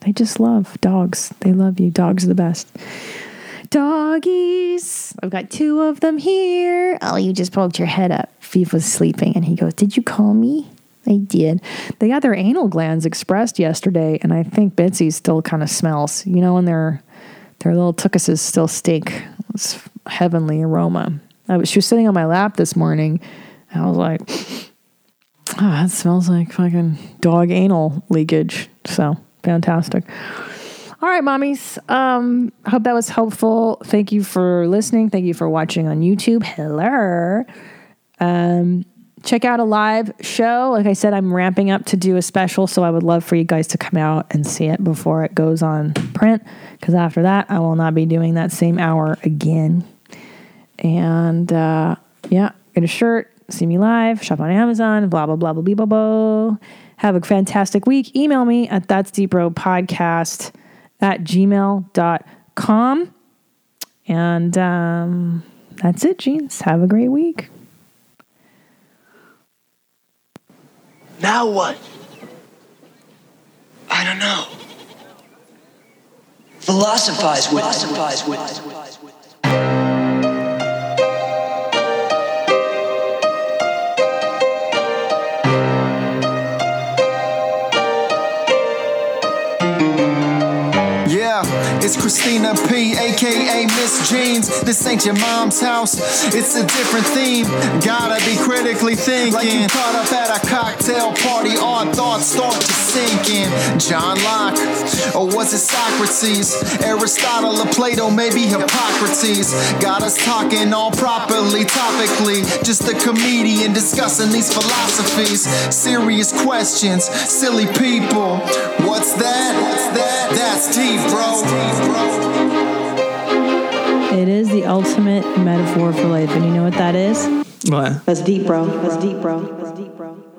They just love dogs. They love you. Dogs are the best. Doggies. I've got 2 of them here. Oh, you just poked your head up. Fief was sleeping, and he goes, "Did you call me?" I did. They got their anal glands expressed yesterday, and I think Bitsy still kind of smells. You know, when their little tuchuses still stink. It's heavenly aroma. She was sitting on my lap this morning, and I was like, "Oh, that smells like fucking dog anal leakage." So fantastic. All right, mommies. I hope that was helpful. Thank you for listening. Thank you for watching on YouTube. Hello. Check out a live show. Like I said, I'm ramping up to do a special, so I would love for you guys to come out and see it before it goes on print, because after that, I will not be doing that same hour again. And get a shirt, see me live, shop on Amazon, blah, blah, blah, blah, blah, blah, blah. Have a fantastic week. Email me at that'sdeepbropodcast@gmail.com. And that's it, Jeans. Have a great week. Now what? I don't know. Philosophize with It's Christina P, aka Miss Jeans. This ain't your mom's house, it's a different theme. Gotta be critically thinking. Like you caught up at a cocktail party, odd thoughts start to sink in. John Locke, or was it Socrates? Aristotle or Plato, maybe Hippocrates. Got us talking all properly, topically. Just a comedian discussing these philosophies. Serious questions, silly people. What's that? That's deep, bro. It is the ultimate metaphor for life, and you know what that is? What? That's deep, bro. That's deep, bro. That's deep, bro.